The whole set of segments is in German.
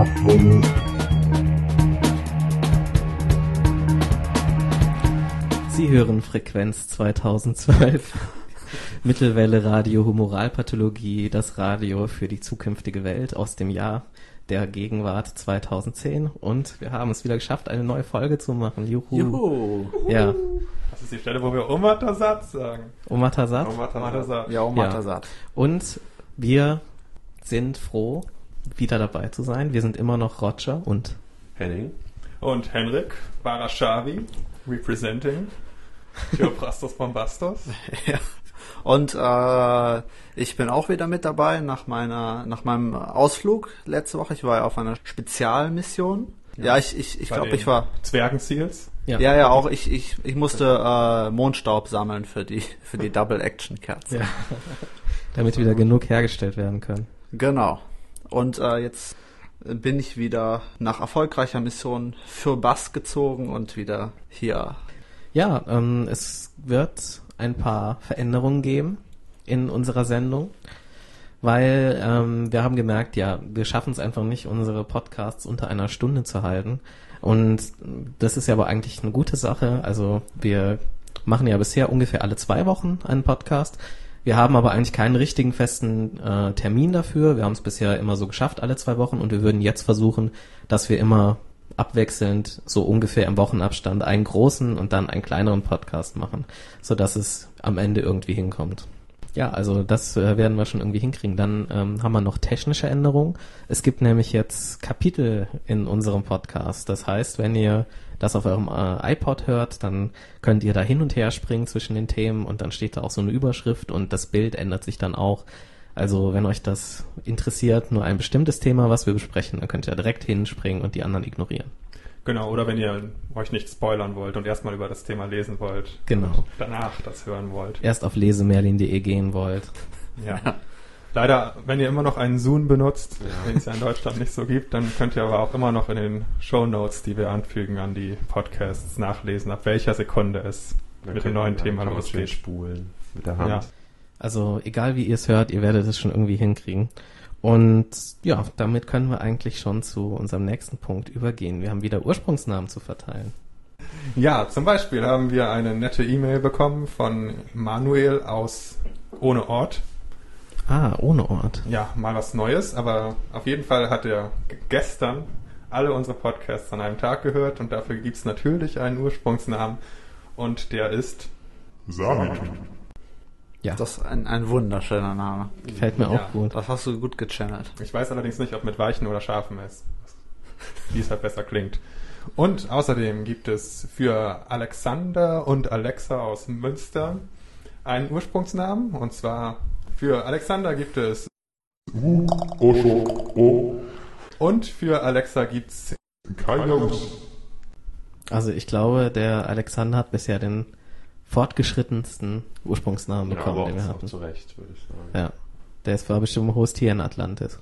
Sie hören Frequenz 2012, Mittelwelle Radio Humoralpathologie, das Radio für die zukünftige Welt aus dem Jahr der Gegenwart 2010 und wir haben es wieder geschafft, eine neue Folge zu machen. Juhu. Juhu. Ja. Das ist die Stelle, wo wir Omatasat sagen. Omatasat? Omatasat. Ja, Omatasat. Ja. Und wir sind froh, wieder dabei zu sein. Wir sind immer noch Roger und Henning. Und Henrik Baraschavi, representing Theophrastos Bombastos. Ja. Und ich bin auch wieder mit dabei nach meinem Ausflug letzte Woche. Ich war ja auf einer Spezialmission. Ja, ich glaube, ich war Zwergenseals. Ja, auch ich musste Mondstaub sammeln für die Double-Action-Kerze. Ja. Damit wieder genug hergestellt werden können. Genau. Und jetzt bin ich wieder nach erfolgreicher Mission für Bass gezogen und wieder hier. Ja, es wird ein paar Veränderungen geben in unserer Sendung, weil wir haben gemerkt, ja, wir schaffen es einfach nicht, unsere Podcasts unter einer Stunde zu halten. Und das ist ja aber eigentlich eine gute Sache. Also wir machen ja bisher ungefähr alle 2 Wochen einen Podcast. Wir haben aber eigentlich keinen richtigen festen Termin dafür. Wir haben es bisher immer so geschafft, alle 2 Wochen. Und wir würden jetzt versuchen, dass wir immer abwechselnd so ungefähr im Wochenabstand einen großen und dann einen kleineren Podcast machen, sodass es am Ende irgendwie hinkommt. Ja, also das werden wir schon irgendwie hinkriegen. Dann haben wir noch technische Änderungen. Es gibt nämlich jetzt Kapitel in unserem Podcast. Das heißt, wenn ihr das auf eurem iPod hört, dann könnt ihr da hin und her springen zwischen den Themen und dann steht da auch so eine Überschrift und das Bild ändert sich dann auch. Also wenn euch das interessiert, nur ein bestimmtes Thema, was wir besprechen, dann könnt ihr direkt hinspringen und die anderen ignorieren. Genau, oder wenn ihr euch nicht spoilern wollt und erstmal über das Thema lesen wollt. Genau. Und danach das hören wollt. Erst auf lesemerlin.de gehen wollt. Ja. Leider, wenn ihr immer noch einen Zoom benutzt, den es ja in Deutschland nicht so gibt, dann könnt ihr aber auch immer noch in den Shownotes, die wir anfügen an die Podcasts, nachlesen, ab welcher Sekunde es mit dem neuen Thema losgeht. Spulen mit der Hand. Ja. Also egal wie ihr es hört, ihr werdet es schon irgendwie hinkriegen. Und ja, damit können wir eigentlich schon zu unserem nächsten Punkt übergehen. Wir haben wieder Ursprungsnamen zu verteilen. Ja, zum Beispiel haben wir eine nette E-Mail bekommen von Manuel aus Ohne Ort. Ah, ohne Ort. Ja, mal was Neues, aber auf jeden Fall hat er gestern alle unsere Podcasts an einem Tag gehört und dafür gibt es natürlich einen Ursprungsnamen und der ist Samit. Ja, Das ist ein wunderschöner Name. gefällt mir auch gut. Das hast du gut gechannelt. Ich weiß allerdings nicht, ob mit weichen oder scharfen ist. Wie es halt besser klingt. Und außerdem gibt es für Alexander und Alexa aus Münster einen Ursprungsnamen. Und zwar für Alexander gibt es und für Alexa gibt's Also ich glaube, der Alexander hat bisher den fortgeschrittensten Ursprungsnamen bekommen, den wir hatten. Zu Recht, würde ich sagen. Ja, der war bestimmt Host hier in Atlantis.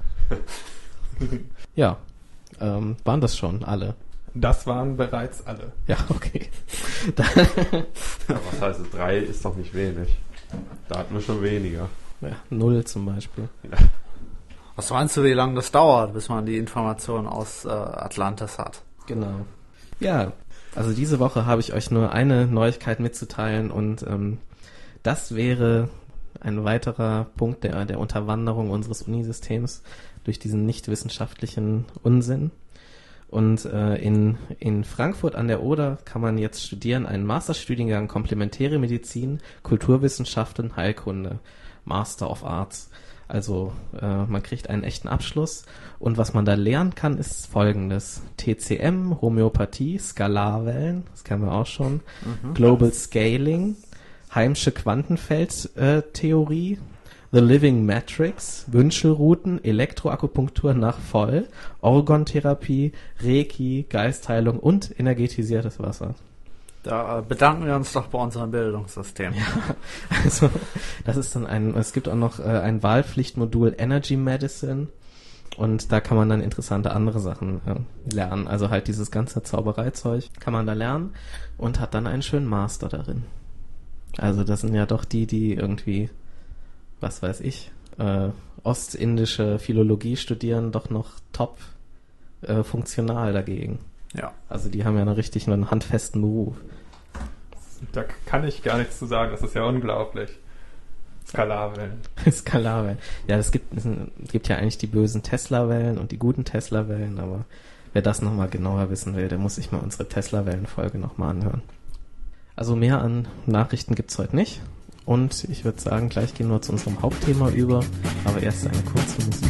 Ja, waren das schon alle? Das waren bereits alle. Ja, okay. Ja, was heißt, 3 ist doch nicht wenig. Da hatten wir schon weniger. Ja, 0 zum Beispiel. Ja. Was meinst du, wie lange das dauert, bis man die Informationen aus Atlantis hat? Genau. Ja, also diese Woche habe ich euch nur eine Neuigkeit mitzuteilen und das wäre ein weiterer Punkt der Unterwanderung unseres Unisystems durch diesen nicht wissenschaftlichen Unsinn. Und in Frankfurt an der Oder kann man jetzt studieren einen Masterstudiengang Komplementäre Medizin, Kulturwissenschaften, Heilkunde, Master of Arts. Also man kriegt einen echten Abschluss und was man da lernen kann, ist Folgendes. TCM, Homöopathie, Skalarwellen, das kennen wir auch schon, Global Scaling, Heimsche Quantenfeldtheorie, The Living Matrix, Wünschelrouten, Elektroakupunktur nach Voll, Orgontherapie, Reiki, Geistheilung und energetisiertes Wasser. Da bedanken wir uns doch bei unserem Bildungssystem. Ja, also das ist dann es gibt auch noch ein Wahlpflichtmodul Energy Medicine und da kann man dann interessante andere Sachen lernen. Also halt dieses ganze Zaubereizeug kann man da lernen und hat dann einen schönen Master darin. Also das sind ja doch die irgendwie, was weiß ich, ostindische Philologie studieren, doch noch top funktional dagegen. Ja. Also die haben ja einen handfesten Beruf. Da kann ich gar nichts zu sagen, das ist ja unglaublich. Skalarwellen. Skalarwellen. Ja, es gibt ja eigentlich die bösen Tesla-Wellen und die guten Tesla-Wellen, aber wer das nochmal genauer wissen will, der muss sich mal unsere Tesla-Wellen-Folge nochmal anhören. Also mehr an Nachrichten gibt's heute nicht. Und ich würde sagen, gleich gehen wir zu unserem Hauptthema über, aber erst eine kurze Musik.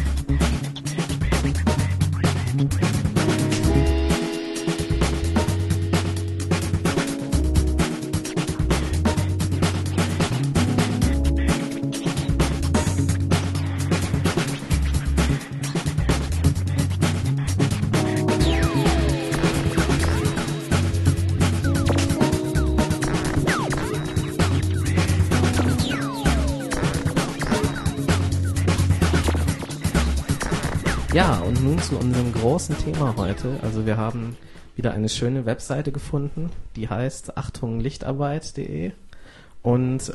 Ja, und nun zu unserem großen Thema heute. Also wir haben wieder eine schöne Webseite gefunden, die heißt achtunglichtarbeit.de und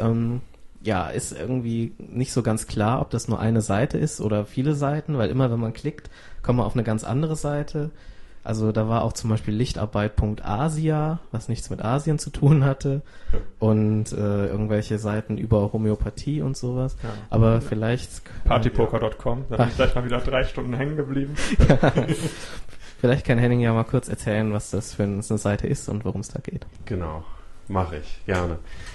ist irgendwie nicht so ganz klar, ob das nur eine Seite ist oder viele Seiten, weil immer wenn man klickt, kommt man auf eine ganz andere Seite. Also da war auch zum Beispiel lichtarbeit.asia, was nichts mit Asien zu tun hatte und irgendwelche Seiten über Homöopathie und sowas. Ja. Aber vielleicht... Partypoker.com, da bin ich gleich mal wieder 3 Stunden hängen geblieben. Ja. Vielleicht kann Henning ja mal kurz erzählen, was das für eine Seite ist und worum es da geht. Genau, mache ich, gerne.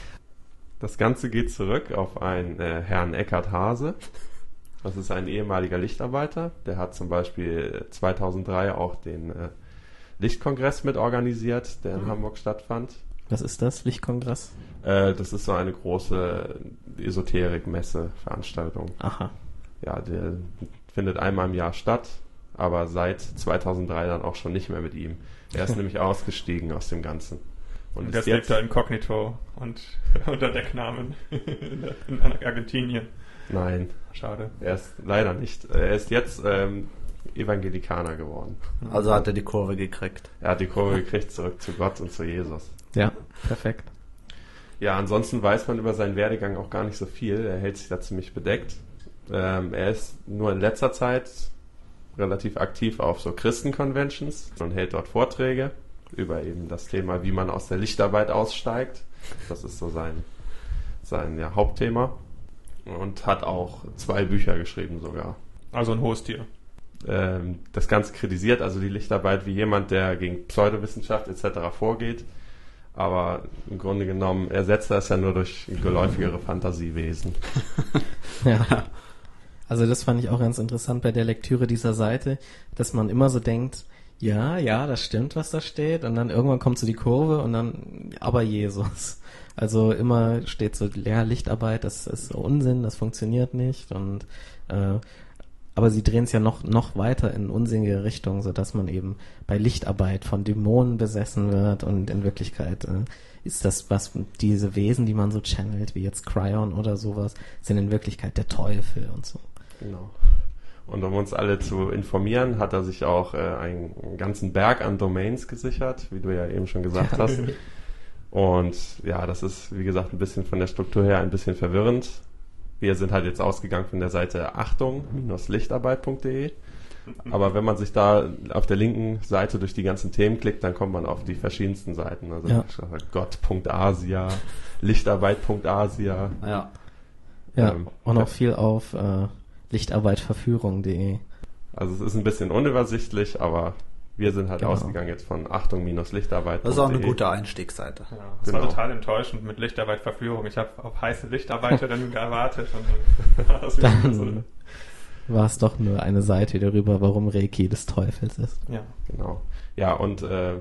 Das Ganze geht zurück auf einen Herrn Eckhard Hase. Das ist ein ehemaliger Lichtarbeiter. Der hat zum Beispiel 2003 auch den Lichtkongress mit organisiert, der in Hamburg stattfand. Was ist das, Lichtkongress? Das ist so eine große Esoterik-Messe-Veranstaltung. Aha. Ja, der findet einmal im Jahr statt, aber seit 2003 dann auch schon nicht mehr mit ihm. Er ist nämlich ausgestiegen aus dem Ganzen. Und jetzt lebt er inkognito und unter Decknamen in Argentinien. Nein. Schade. Er ist leider nicht. Er ist jetzt Evangelikaner geworden. Also hat er die Kurve gekriegt. Er hat die Kurve gekriegt zurück zu Gott und zu Jesus. Ja, perfekt. Ja, ansonsten weiß man über seinen Werdegang auch gar nicht so viel. Er hält sich da ziemlich bedeckt. Er ist nur in letzter Zeit relativ aktiv auf so Christen-Conventions und hält dort Vorträge über eben das Thema, wie man aus der Lichtarbeit aussteigt. Das ist so sein Hauptthema. Und hat auch 2 Bücher geschrieben sogar. Also ein hohes Tier. Das Ganze kritisiert also die Lichtarbeit wie jemand, der gegen Pseudowissenschaft etc. vorgeht. Aber im Grunde genommen ersetzt er es ja nur durch geläufigere Fantasiewesen. Ja. Also das fand ich auch ganz interessant bei der Lektüre dieser Seite, dass man immer so denkt, ja, das stimmt, was da steht. Und dann irgendwann kommt so die Kurve und dann, aber Jesus. Also immer steht so, ja, Lichtarbeit, das ist Unsinn, das funktioniert nicht. Und aber sie drehen es ja noch weiter in unsinnige Richtung, sodass man eben bei Lichtarbeit von Dämonen besessen wird. Und in Wirklichkeit ist das, was diese Wesen, die man so channelt, wie jetzt Cryon oder sowas, sind in Wirklichkeit der Teufel und so. Genau. Und um uns alle zu informieren, hat er sich auch einen ganzen Berg an Domains gesichert, wie du ja eben schon gesagt hast. Und ja, das ist, wie gesagt, ein bisschen von der Struktur her ein bisschen verwirrend. Wir sind halt jetzt ausgegangen von der Seite achtung-lichtarbeit.de. Aber wenn man sich da auf der linken Seite durch die ganzen Themen klickt, dann kommt man auf die verschiedensten Seiten. Also Gott.asia, Lichtarbeit.asia. Ja. Und auch viel auf lichtarbeitverführung.de. Also es ist ein bisschen unübersichtlich, aber wir sind halt ausgegangen jetzt von Achtung-Lichtarbeit. Das ist auch eine gute Einstiegsseite. Ja, das war total enttäuschend mit Lichtarbeitverführung. Ich habe auf heiße Lichtarbeiterinnen gewartet und dann war es doch nur eine Seite darüber, warum Reiki des Teufels ist. Ja, genau. Ja, und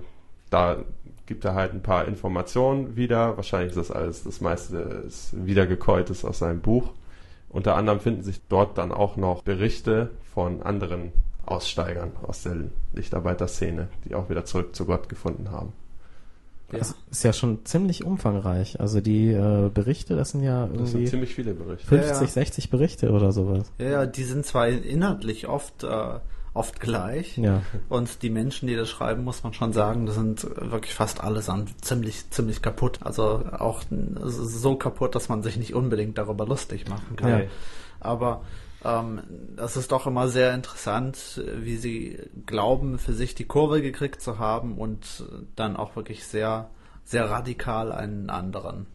da gibt er halt ein paar Informationen wieder. Wahrscheinlich ist das alles, das meiste ist wiedergekäutes aus seinem Buch. Unter anderem finden sich dort dann auch noch Berichte von anderen Aussteigern aus der Lichtarbeiterszene, die auch wieder zurück zu Gott gefunden haben. Ja. Das ist ja schon ziemlich umfangreich. Also die Berichte, das sind ja irgendwie... Das sind ziemlich viele Berichte. 50, 60 Berichte oder sowas. Ja, die sind zwar inhaltlich oft gleich. Ja. Und die Menschen, die das schreiben, muss man schon sagen, das sind wirklich fast allesamt ziemlich kaputt. Also auch so kaputt, dass man sich nicht unbedingt darüber lustig machen kann. Ja. Aber das ist doch immer sehr interessant, wie sie glauben, für sich die Kurve gekriegt zu haben und dann auch wirklich sehr, sehr radikal einen anderen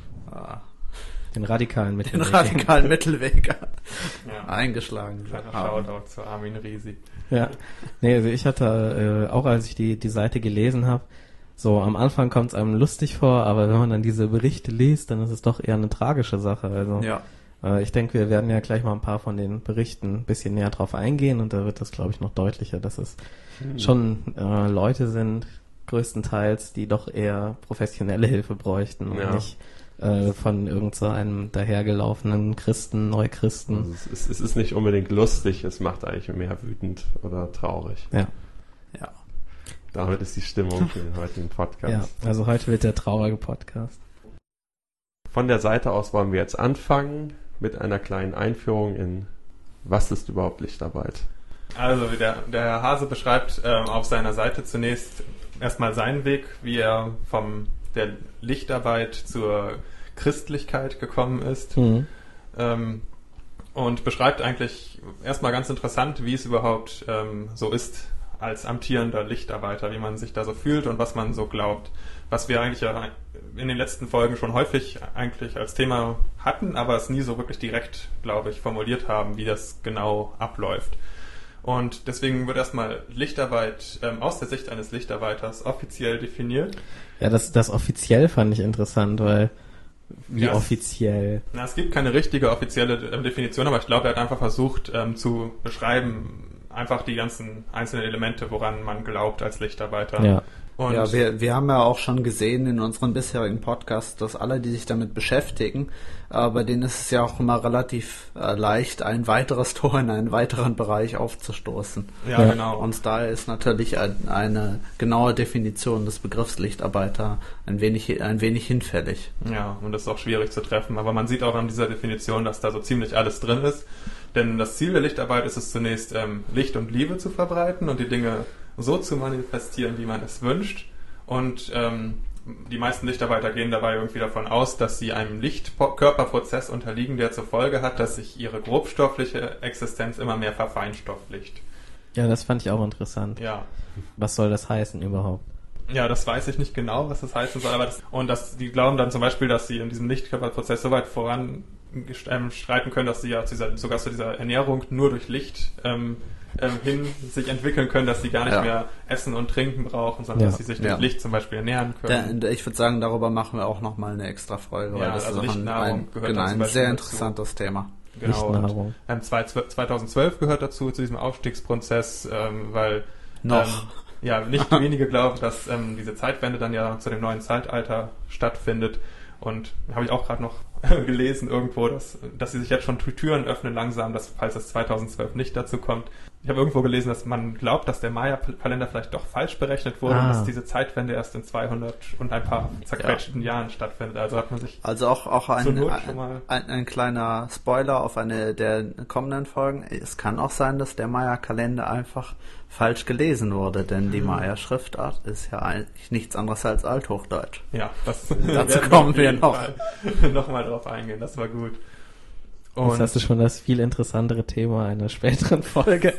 Den radikalen Mittelweg eingeschlagen haben. Shoutout zu Armin Risi. Ja, nee, also ich hatte auch, als ich die Seite gelesen habe, so am Anfang kommt es einem lustig vor, aber wenn man dann diese Berichte liest, dann ist es doch eher eine tragische Sache. Also ich denke, wir werden ja gleich mal ein paar von den Berichten ein bisschen näher drauf eingehen und da wird das, glaube ich, noch deutlicher, dass es schon Leute sind, größtenteils, die doch eher professionelle Hilfe bräuchten und nicht von irgend so einem dahergelaufenen Christen, Neuchristen. Also es ist nicht unbedingt lustig, es macht eigentlich mehr wütend oder traurig. Ja. Damit ist die Stimmung für den heutigen Podcast. Ja, also heute wird der traurige Podcast. Von der Seite aus wollen wir jetzt anfangen mit einer kleinen Einführung in was ist überhaupt Lichtarbeit? Also der Herr Hase beschreibt auf seiner Seite zunächst erstmal seinen Weg, wie er von der Lichtarbeit zur Christlichkeit gekommen ist. Und beschreibt eigentlich erstmal ganz interessant, wie es überhaupt so ist als amtierender Lichtarbeiter, wie man sich da so fühlt und was man so glaubt. Was wir eigentlich ja in den letzten Folgen schon häufig eigentlich als Thema hatten, aber es nie so wirklich direkt, glaube ich, formuliert haben, wie das genau abläuft. Und deswegen wird erstmal Lichtarbeit aus der Sicht eines Lichtarbeiters offiziell definiert. Ja, das offiziell fand ich interessant, weil wie offiziell? Es gibt keine richtige offizielle Definition, aber ich glaube, er hat einfach versucht zu beschreiben, einfach die ganzen einzelnen Elemente, woran man glaubt als Lichtarbeiter. Ja. Und wir haben ja auch schon gesehen in unseren bisherigen Podcasts, dass alle, die sich damit beschäftigen, bei denen ist es ja auch immer relativ leicht, ein weiteres Tor in einen weiteren Bereich aufzustoßen. Ja, genau. Und daher ist natürlich eine genaue Definition des Begriffs Lichtarbeiter ein wenig hinfällig. Ja, und das ist auch schwierig zu treffen, aber man sieht auch an dieser Definition, dass da so ziemlich alles drin ist. Denn das Ziel der Lichtarbeit ist es zunächst, Licht und Liebe zu verbreiten und die Dinge so zu manifestieren, wie man es wünscht. Und die meisten Lichtarbeiter gehen dabei irgendwie davon aus, dass sie einem Lichtkörperprozess unterliegen, der zur Folge hat, dass sich ihre grobstoffliche Existenz immer mehr verfeinstofflicht. Ja, das fand ich auch interessant. Ja. Was soll das heißen überhaupt? Ja, das weiß ich nicht genau, was das heißen soll, aber die glauben dann zum Beispiel, dass sie in diesem Lichtkörperprozess so weit voranschreiten können, dass sie ja sogar zu dieser Ernährung nur durch Licht hin sich entwickeln können, dass sie gar nicht mehr essen und trinken brauchen, sondern dass sie sich durch Licht zum Beispiel ernähren können. Ich würde sagen, darüber machen wir auch nochmal eine extra Folge, weil das ist Lichtnahrung gehört ein sehr interessantes Thema. Genau. Lichtnahrung. 2012 gehört dazu, zu diesem Aufstiegsprozess, weil nicht wenige glauben, dass diese Zeitwende dann ja zu dem neuen Zeitalter stattfindet. Und habe ich auch gerade noch gelesen irgendwo, dass sie sich jetzt schon Türen öffnen langsam, falls es 2012 nicht dazu kommt. Ich habe irgendwo gelesen, dass man glaubt, dass der Maya-Kalender vielleicht doch falsch berechnet wurde und dass diese Zeitwende erst in 200 und ein paar zerquetschten Jahren stattfindet. Also hat man sich auch ein kleiner Spoiler auf eine der kommenden Folgen. Es kann auch sein, dass der Maya-Kalender einfach falsch gelesen wurde, denn die Maya-Schriftart ist ja eigentlich nichts anderes als Althochdeutsch. Ja, dazu kommen wir noch mal drauf eingehen. Das war gut. Und jetzt hast du schon das viel interessantere Thema einer späteren Folge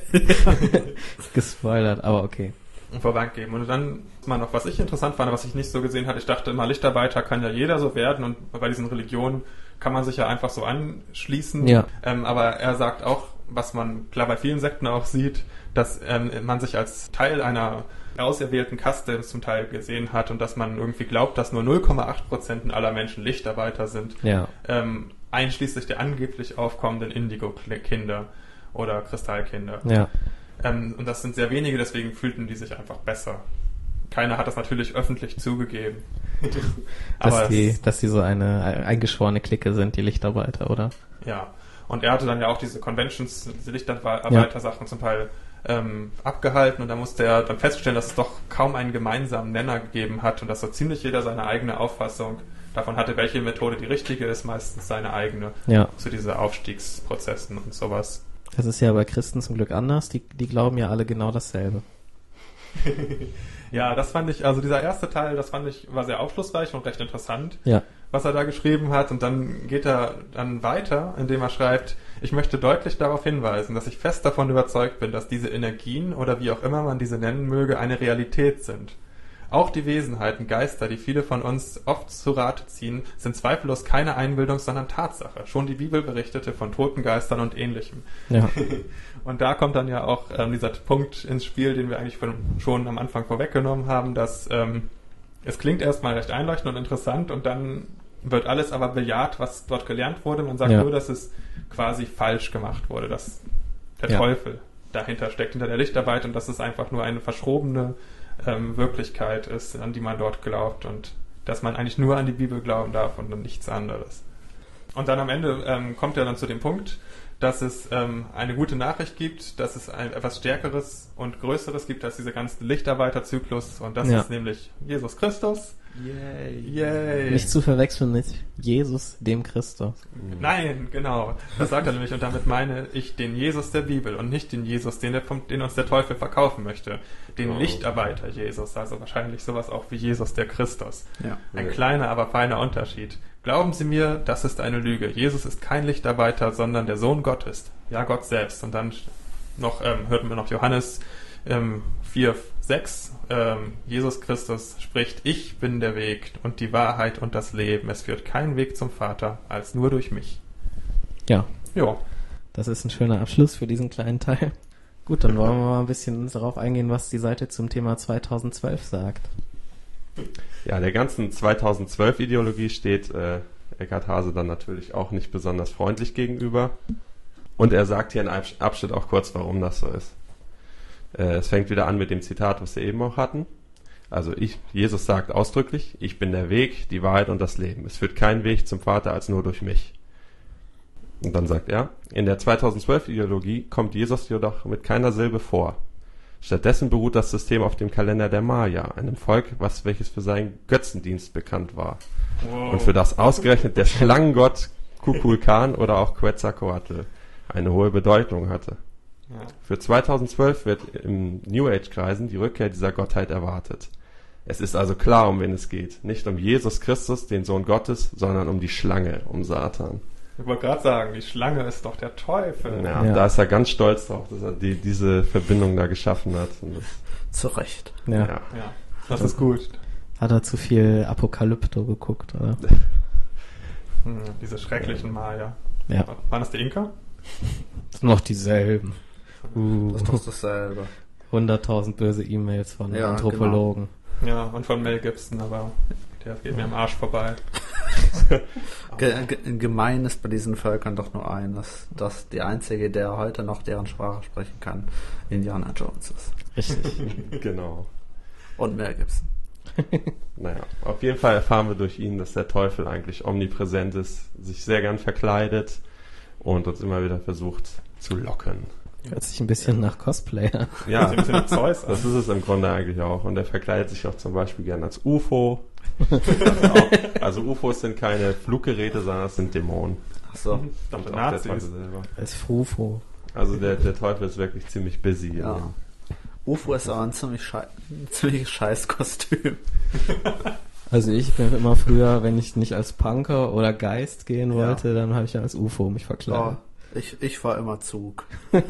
gespoilert, aber okay. Vorweggeben. Und dann mal noch, was ich interessant fand, was ich nicht so gesehen hatte. Ich dachte immer, Lichtarbeiter kann ja jeder so werden und bei diesen Religionen kann man sich ja einfach so anschließen. Ja. Aber er sagt auch, was man klar bei vielen Sekten auch sieht, dass man sich als Teil einer auserwählten Kaste zum Teil gesehen hat und dass man irgendwie glaubt, dass nur 0,8% aller Menschen Lichtarbeiter sind. Ja. Einschließlich der angeblich aufkommenden Indigo-Kinder oder Kristallkinder. Ja. Und das sind sehr wenige, deswegen fühlten die sich einfach besser. Keiner hat das natürlich öffentlich zugegeben. Dass die so eine eingeschworene Clique sind, die Lichtarbeiter, oder? Ja. Und er hatte dann ja auch diese Conventions, diese Lichtarbeiter-Sachen zum Teil abgehalten und da musste er dann feststellen, dass es doch kaum einen gemeinsamen Nenner gegeben hat und dass so ziemlich jeder seine eigene Auffassung davon hatte, welche Methode die richtige ist, meistens seine eigene zu diesen Aufstiegsprozessen und sowas. Das ist ja bei Christen zum Glück anders, die glauben ja alle genau dasselbe. Ja, das fand ich, also dieser erste Teil, war sehr aufschlussreich und recht interessant. Ja. was er da geschrieben hat. Und dann geht er dann weiter, indem er schreibt, ich möchte deutlich darauf hinweisen, dass ich fest davon überzeugt bin, dass diese Energien oder wie auch immer man diese nennen möge, eine Realität sind. Auch die Wesenheiten, Geister, die viele von uns oft zu Rate ziehen, sind zweifellos keine Einbildung, sondern Tatsache. Schon die Bibel berichtete von toten Geistern und Ähnlichem. Ja. Und da kommt dann ja auch dieser Punkt ins Spiel, den wir eigentlich schon am Anfang vorweggenommen haben, dass es klingt erstmal recht einleuchtend und interessant und dann wird alles aber bejaht, was dort gelernt wurde. Man sagt nur, dass es quasi falsch gemacht wurde, dass der Teufel dahinter steckt, hinter der Lichtarbeit und dass es einfach nur eine verschrobene Wirklichkeit ist, an die man dort glaubt und dass man eigentlich nur an die Bibel glauben darf und an nichts anderes. Und dann am Ende kommt er dann zu dem Punkt, dass es eine gute Nachricht gibt, dass es etwas Stärkeres und Größeres gibt als dieser ganze Lichtarbeiterzyklus und das ist nämlich Jesus Christus. Yay. Yay. Nicht zu verwechseln mit Jesus, dem Christus. Nein, genau. Das sagt er nämlich und damit meine ich den Jesus der Bibel und nicht den Jesus, den uns der Teufel verkaufen möchte. Den Lichtarbeiter Jesus, also wahrscheinlich sowas auch wie Jesus der Christus. Ja. Ein kleiner, aber feiner Unterschied. Glauben Sie mir, das ist eine Lüge. Jesus ist kein Lichtarbeiter, sondern der Sohn Gottes. Ja, Gott selbst. Und dann hörten wir noch Johannes 4,6. Jesus Christus spricht, ich bin der Weg und die Wahrheit und das Leben. Es führt kein Weg zum Vater, als nur durch mich. Ja. Ja. Das ist ein schöner Abschluss für diesen kleinen Teil. Gut, dann wollen wir mal ein bisschen darauf eingehen, was die Seite zum Thema 2012 sagt. Ja, der ganzen 2012-Ideologie steht Eckhard Haase dann natürlich auch nicht besonders freundlich gegenüber. Und er sagt hier in einem Abschnitt auch kurz, warum das so ist. Es fängt wieder an mit dem Zitat, was wir eben auch hatten. Also Jesus sagt ausdrücklich, ich bin der Weg, die Wahrheit und das Leben. Es führt kein Weg zum Vater als nur durch mich. Und dann sagt er, in der 2012-Ideologie kommt Jesus jedoch mit keiner Silbe vor. Stattdessen beruht das System auf dem Kalender der Maya, einem Volk, welches für seinen Götzendienst bekannt war. Wow. Und für das ausgerechnet der Schlangengott Kukulkan oder auch Quetzalcoatl eine hohe Bedeutung hatte. Ja. Für 2012 wird im New Age-Kreisen die Rückkehr dieser Gottheit erwartet. Es ist also klar, um wen es geht. Nicht um Jesus Christus, den Sohn Gottes, sondern um die Schlange, um Satan. Ich wollte gerade sagen, die Schlange ist doch der Teufel. Ja, da ist er ganz stolz drauf, dass er diese Verbindung da geschaffen hat. Zu Recht. Ja, das ist gut. Hat er zu viel Apokalypto geguckt, oder? Diese schrecklichen Maya. Ja. Waren das die Inka? Das sind noch dieselben. Das ist doch dasselbe. 100.000 böse E-Mails von Anthropologen. Genau. Ja, und von Mel Gibson, aber der geht mir am Arsch vorbei. Gemein ist bei diesen Völkern doch nur eines, dass die einzige, der heute noch deren Sprache sprechen kann, Indiana Jones ist. Richtig. Genau. Und Mel Gibson. Naja, auf jeden Fall erfahren wir durch ihn, dass der Teufel eigentlich omnipräsent ist, sich sehr gern verkleidet und uns immer wieder versucht zu locken. Hört sich ein bisschen nach Cosplay an. Ja, das ist es im Grunde eigentlich auch. Und er verkleidet sich auch zum Beispiel gern als UFO. Also UFOs sind keine Fluggeräte, sondern es sind Dämonen. Ach so. Und auch der Teufel selber. Als Frufo. Also der Teufel ist wirklich ziemlich busy. Ja. UFO ist aber ein ziemlich scheiß Kostüm. Also ich bin immer früher, wenn ich nicht als Punker oder Geist gehen wollte, dann habe ich ja als UFO mich verkleidet. Oh, ich war immer Zug.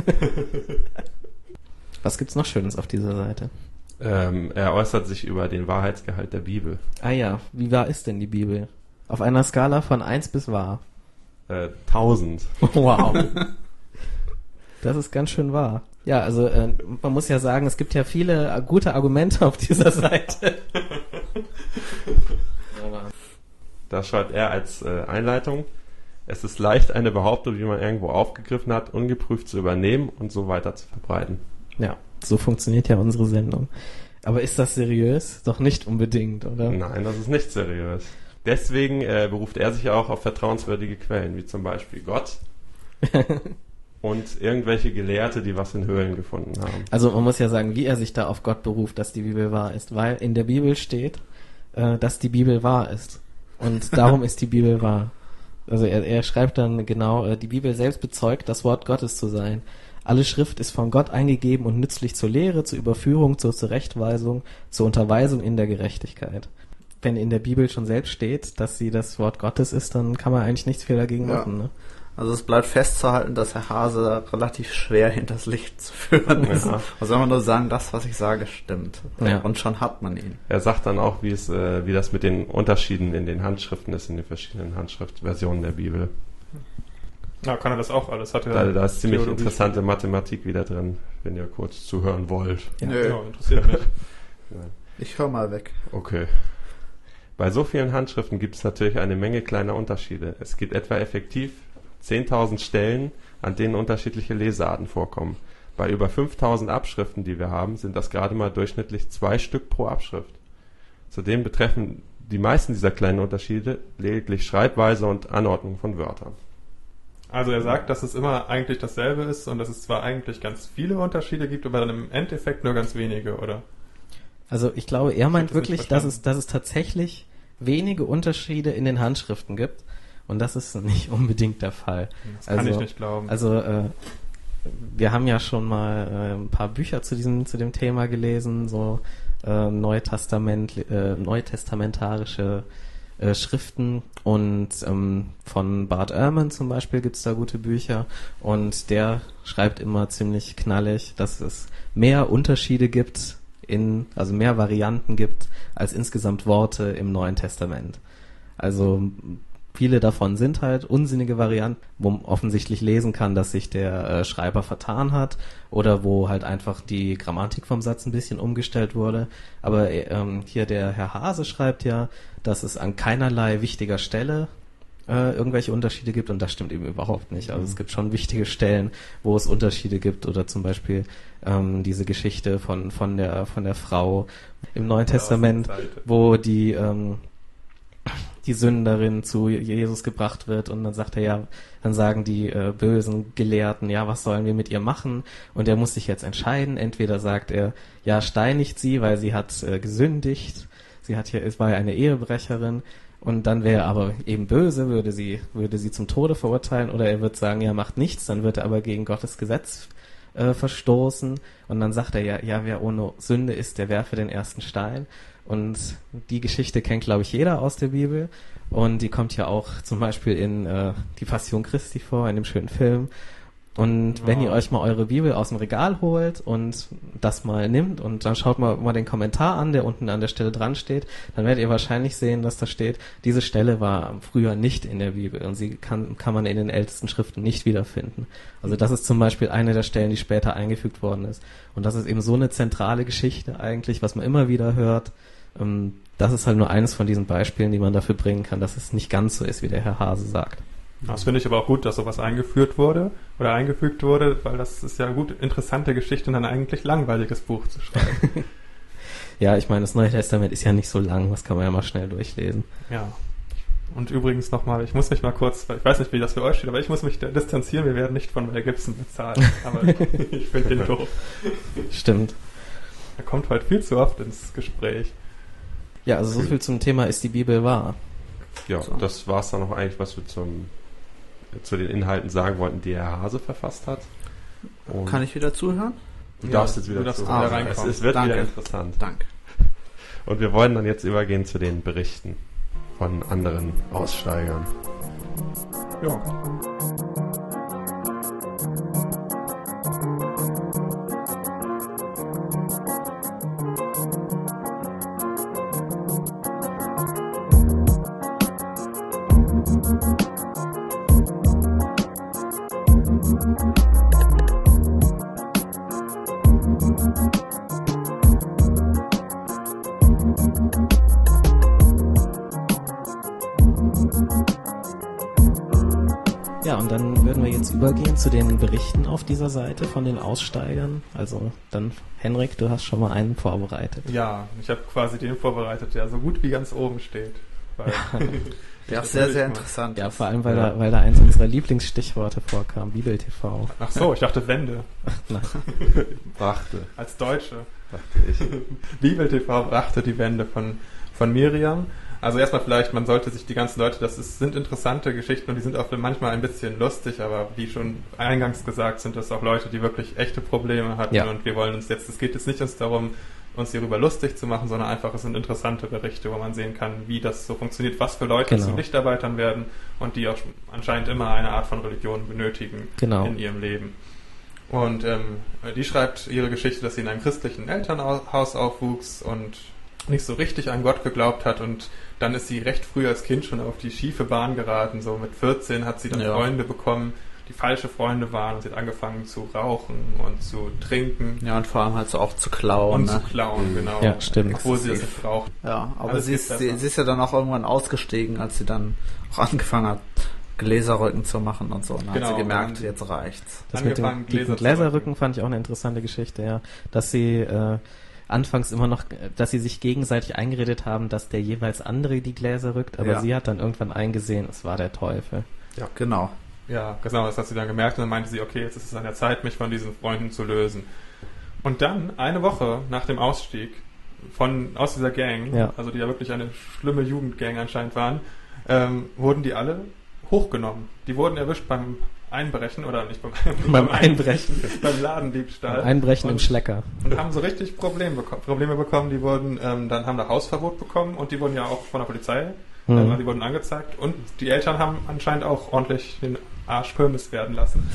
Was gibt's noch Schönes auf dieser Seite? Er äußert sich über den Wahrheitsgehalt der Bibel. Ah ja, wie wahr ist denn die Bibel? Auf einer Skala von 1 bis wahr. 1000. Wow. Das ist ganz schön wahr. Ja, also man muss ja sagen, es gibt ja viele gute Argumente auf dieser Seite. Da schreibt er als Einleitung, es ist leicht, eine Behauptung, die man irgendwo aufgegriffen hat, ungeprüft zu übernehmen und so weiter zu verbreiten. Ja, so funktioniert ja unsere Sendung. Aber ist das seriös? Doch nicht unbedingt, oder? Nein, das ist nicht seriös. Deswegen beruft er sich auch auf vertrauenswürdige Quellen, wie zum Beispiel Gott und irgendwelche Gelehrte, die was in Höhlen gefunden haben. Also man muss ja sagen, wie er sich da auf Gott beruft, dass die Bibel wahr ist, weil in der Bibel steht, dass die Bibel wahr ist. Und darum ist die Bibel wahr. Also er schreibt dann genau, die Bibel selbst bezeugt, das Wort Gottes zu sein. Alle Schrift ist von Gott eingegeben und nützlich zur Lehre, zur Überführung, zur Zurechtweisung, zur Unterweisung in der Gerechtigkeit. wenn in der Bibel schon selbst steht, dass sie das Wort Gottes ist, dann kann man eigentlich nichts viel dagegen machen. Ne? Also es bleibt festzuhalten, dass Herr Hase relativ schwer hinters Licht zu führen ist. Ja. Man soll nur sagen, das, was ich sage, stimmt. Ja. Und schon hat man ihn. Er sagt dann auch, wie das mit den Unterschieden in den Handschriften ist, in den verschiedenen Handschriftversionen der Bibel. Na, kann er das auch alles? Hat er Da ist ziemlich Theologie interessante Mathematik wieder drin, wenn ihr kurz zuhören wollt. Ja. Nö, Ja, interessiert mich. ich höre mal weg. Okay. Bei so vielen Handschriften gibt es natürlich eine Menge kleiner Unterschiede. Es gibt etwa effektiv 10.000 Stellen, an denen unterschiedliche Lesearten vorkommen. Bei über 5.000 Abschriften, die wir haben, sind das gerade mal durchschnittlich 2 Stück pro Abschrift. Zudem betreffen die meisten dieser kleinen Unterschiede lediglich Schreibweise und Anordnung von Wörtern. Also er sagt, dass es immer eigentlich dasselbe ist und dass es zwar eigentlich ganz viele Unterschiede gibt, aber dann im Endeffekt nur ganz wenige, oder? Also ich glaube, er meint Ich hab das nicht wirklich, dass es tatsächlich wenige Unterschiede in den Handschriften gibt. Und das ist nicht unbedingt der Fall. Das kann ich nicht glauben. Also wir haben ja schon mal ein paar Bücher zu dem Thema gelesen, so neutestamentarische Schriften, und von Bart Ehrman zum Beispiel gibt's da gute Bücher, und der schreibt immer ziemlich knallig, dass es mehr Unterschiede gibt, also mehr Varianten gibt, als insgesamt Worte im Neuen Testament. Also viele davon sind halt unsinnige Varianten, wo man offensichtlich lesen kann, dass sich der Schreiber vertan hat, oder wo halt einfach die Grammatik vom Satz ein bisschen umgestellt wurde. Aber hier der Herr Hase schreibt ja, dass es an keinerlei wichtiger Stelle irgendwelche Unterschiede gibt, und das stimmt eben überhaupt nicht. Also es gibt schon wichtige Stellen, wo es Unterschiede gibt, oder zum Beispiel diese Geschichte von der Frau im Neuen Testament, wo die Sünderin zu Jesus gebracht wird, und dann sagt er ja, dann sagen die bösen Gelehrten, ja, was sollen wir mit ihr machen? Und er muss sich jetzt entscheiden. Entweder sagt er, ja, steinigt sie, weil sie hat gesündigt, es war ja eine Ehebrecherin, und dann wäre er aber eben böse, würde sie zum Tode verurteilen, oder er wird sagen, ja, macht nichts, dann wird er aber gegen Gottes Gesetz verstoßen, und dann sagt er ja, wer ohne Sünde ist, der werfe den ersten Stein. Und die Geschichte kennt, glaube ich, jeder aus der Bibel, und die kommt ja auch zum Beispiel in die Passion Christi vor, in dem schönen Film. Und wenn ihr euch mal eure Bibel aus dem Regal holt und das mal nimmt und dann schaut mal den Kommentar an, der unten an der Stelle dran steht, dann werdet ihr wahrscheinlich sehen, dass da steht, diese Stelle war früher nicht in der Bibel, und sie kann man in den ältesten Schriften nicht wiederfinden. Also das ist zum Beispiel eine der Stellen, die später eingefügt worden ist. Und das ist eben so eine zentrale Geschichte eigentlich, was man immer wieder hört. Das ist halt nur eines von diesen Beispielen, die man dafür bringen kann, dass es nicht ganz so ist, wie der Herr Hase sagt. Das finde ich aber auch gut, dass sowas eingefügt wurde, weil das ist ja gut, interessante Geschichte in ein eigentlich langweiliges Buch zu schreiben. Ja, ich meine, das Neue Testament ist ja nicht so lang, das kann man ja mal schnell durchlesen. Ja. Und übrigens nochmal, ich muss mich mal kurz, ich weiß nicht, wie das für euch steht, aber ich muss mich distanzieren, wir werden nicht von Mel Gibson bezahlt. Aber ich finde den doof. Stimmt. Er kommt halt viel zu oft ins Gespräch. Ja, also so viel zum Thema, ist die Bibel wahr? Ja, so. Das war's dann noch eigentlich, was wir zu den Inhalten sagen wollten, die Herr Hase verfasst hat. Und kann ich wieder zuhören? Du darfst jetzt wieder zuhören. Es wird wieder interessant. Danke. Und wir wollen dann jetzt übergehen zu den Berichten von anderen Aussteigern. Ja. Ja, und dann würden wir jetzt übergehen zu den Berichten auf dieser Seite von den Aussteigern. Also dann, Henrik, du hast schon mal einen vorbereitet. Ja, ich habe quasi den vorbereitet, der so gut wie ganz oben steht. Der ist sehr, sehr interessant. Ja, vor allem, weil da eins unserer Lieblingsstichworte vorkam, Bibel-TV. Ach so, ich dachte Wende. Nein. Brachte. Als Deutsche. Dachte ich. Bibel-TV brachte die Wende von Miriam. Also erstmal vielleicht, man sollte sich die ganzen Leute, sind interessante Geschichten und die sind auch manchmal ein bisschen lustig, aber wie schon eingangs gesagt, sind das auch Leute, die wirklich echte Probleme hatten, und wir wollen uns jetzt, es geht jetzt nicht darum, uns hierüber lustig zu machen, sondern einfach, es sind interessante Berichte, wo man sehen kann, wie das so funktioniert, was für Leute zu Lichtarbeitern werden und die auch anscheinend immer eine Art von Religion benötigen in ihrem Leben. Und die schreibt ihre Geschichte, dass sie in einem christlichen Elternhaus aufwuchs und nicht so richtig an Gott geglaubt hat, und dann ist sie recht früh als Kind schon auf die schiefe Bahn geraten. So mit 14 hat sie dann Freunde bekommen, die falsche Freunde waren, und sie hat angefangen zu rauchen und zu trinken. Ja, und vor allem halt so auch zu klauen. Und zu klauen, genau. Ja, stimmt. Obwohl sie das nicht braucht. Ja, aber sie ist ja dann auch irgendwann ausgestiegen, als sie dann auch angefangen hat, Gläserrücken zu machen und so. Und dann hat sie gemerkt, jetzt reicht's. Das mit dem Gläserrücken fand ich auch eine interessante Geschichte, ja. Dass sie anfangs immer noch, dass sie sich gegenseitig eingeredet haben, dass der jeweils andere die Gläser rückt, aber sie hat dann irgendwann eingesehen, es war der Teufel. Ja, genau. Ja, genau, das hat sie dann gemerkt, und dann meinte sie, okay, jetzt ist es an der Zeit, mich von diesen Freunden zu lösen. Und dann, eine Woche nach dem Ausstieg aus dieser Gang, also die ja wirklich eine schlimme Jugendgang anscheinend waren, wurden die alle hochgenommen. Die wurden erwischt beim Einbrechen, oder nicht beim Einbrechen. Beim Ladendiebstahl. Beim Einbrechen im Schlecker. Und haben so richtig Probleme bekommen. Die wurden, dann haben da Hausverbot bekommen, und die wurden ja auch von der Polizei, die wurden angezeigt, und die Eltern haben anscheinend auch ordentlich den Arsch Kirmes werden lassen.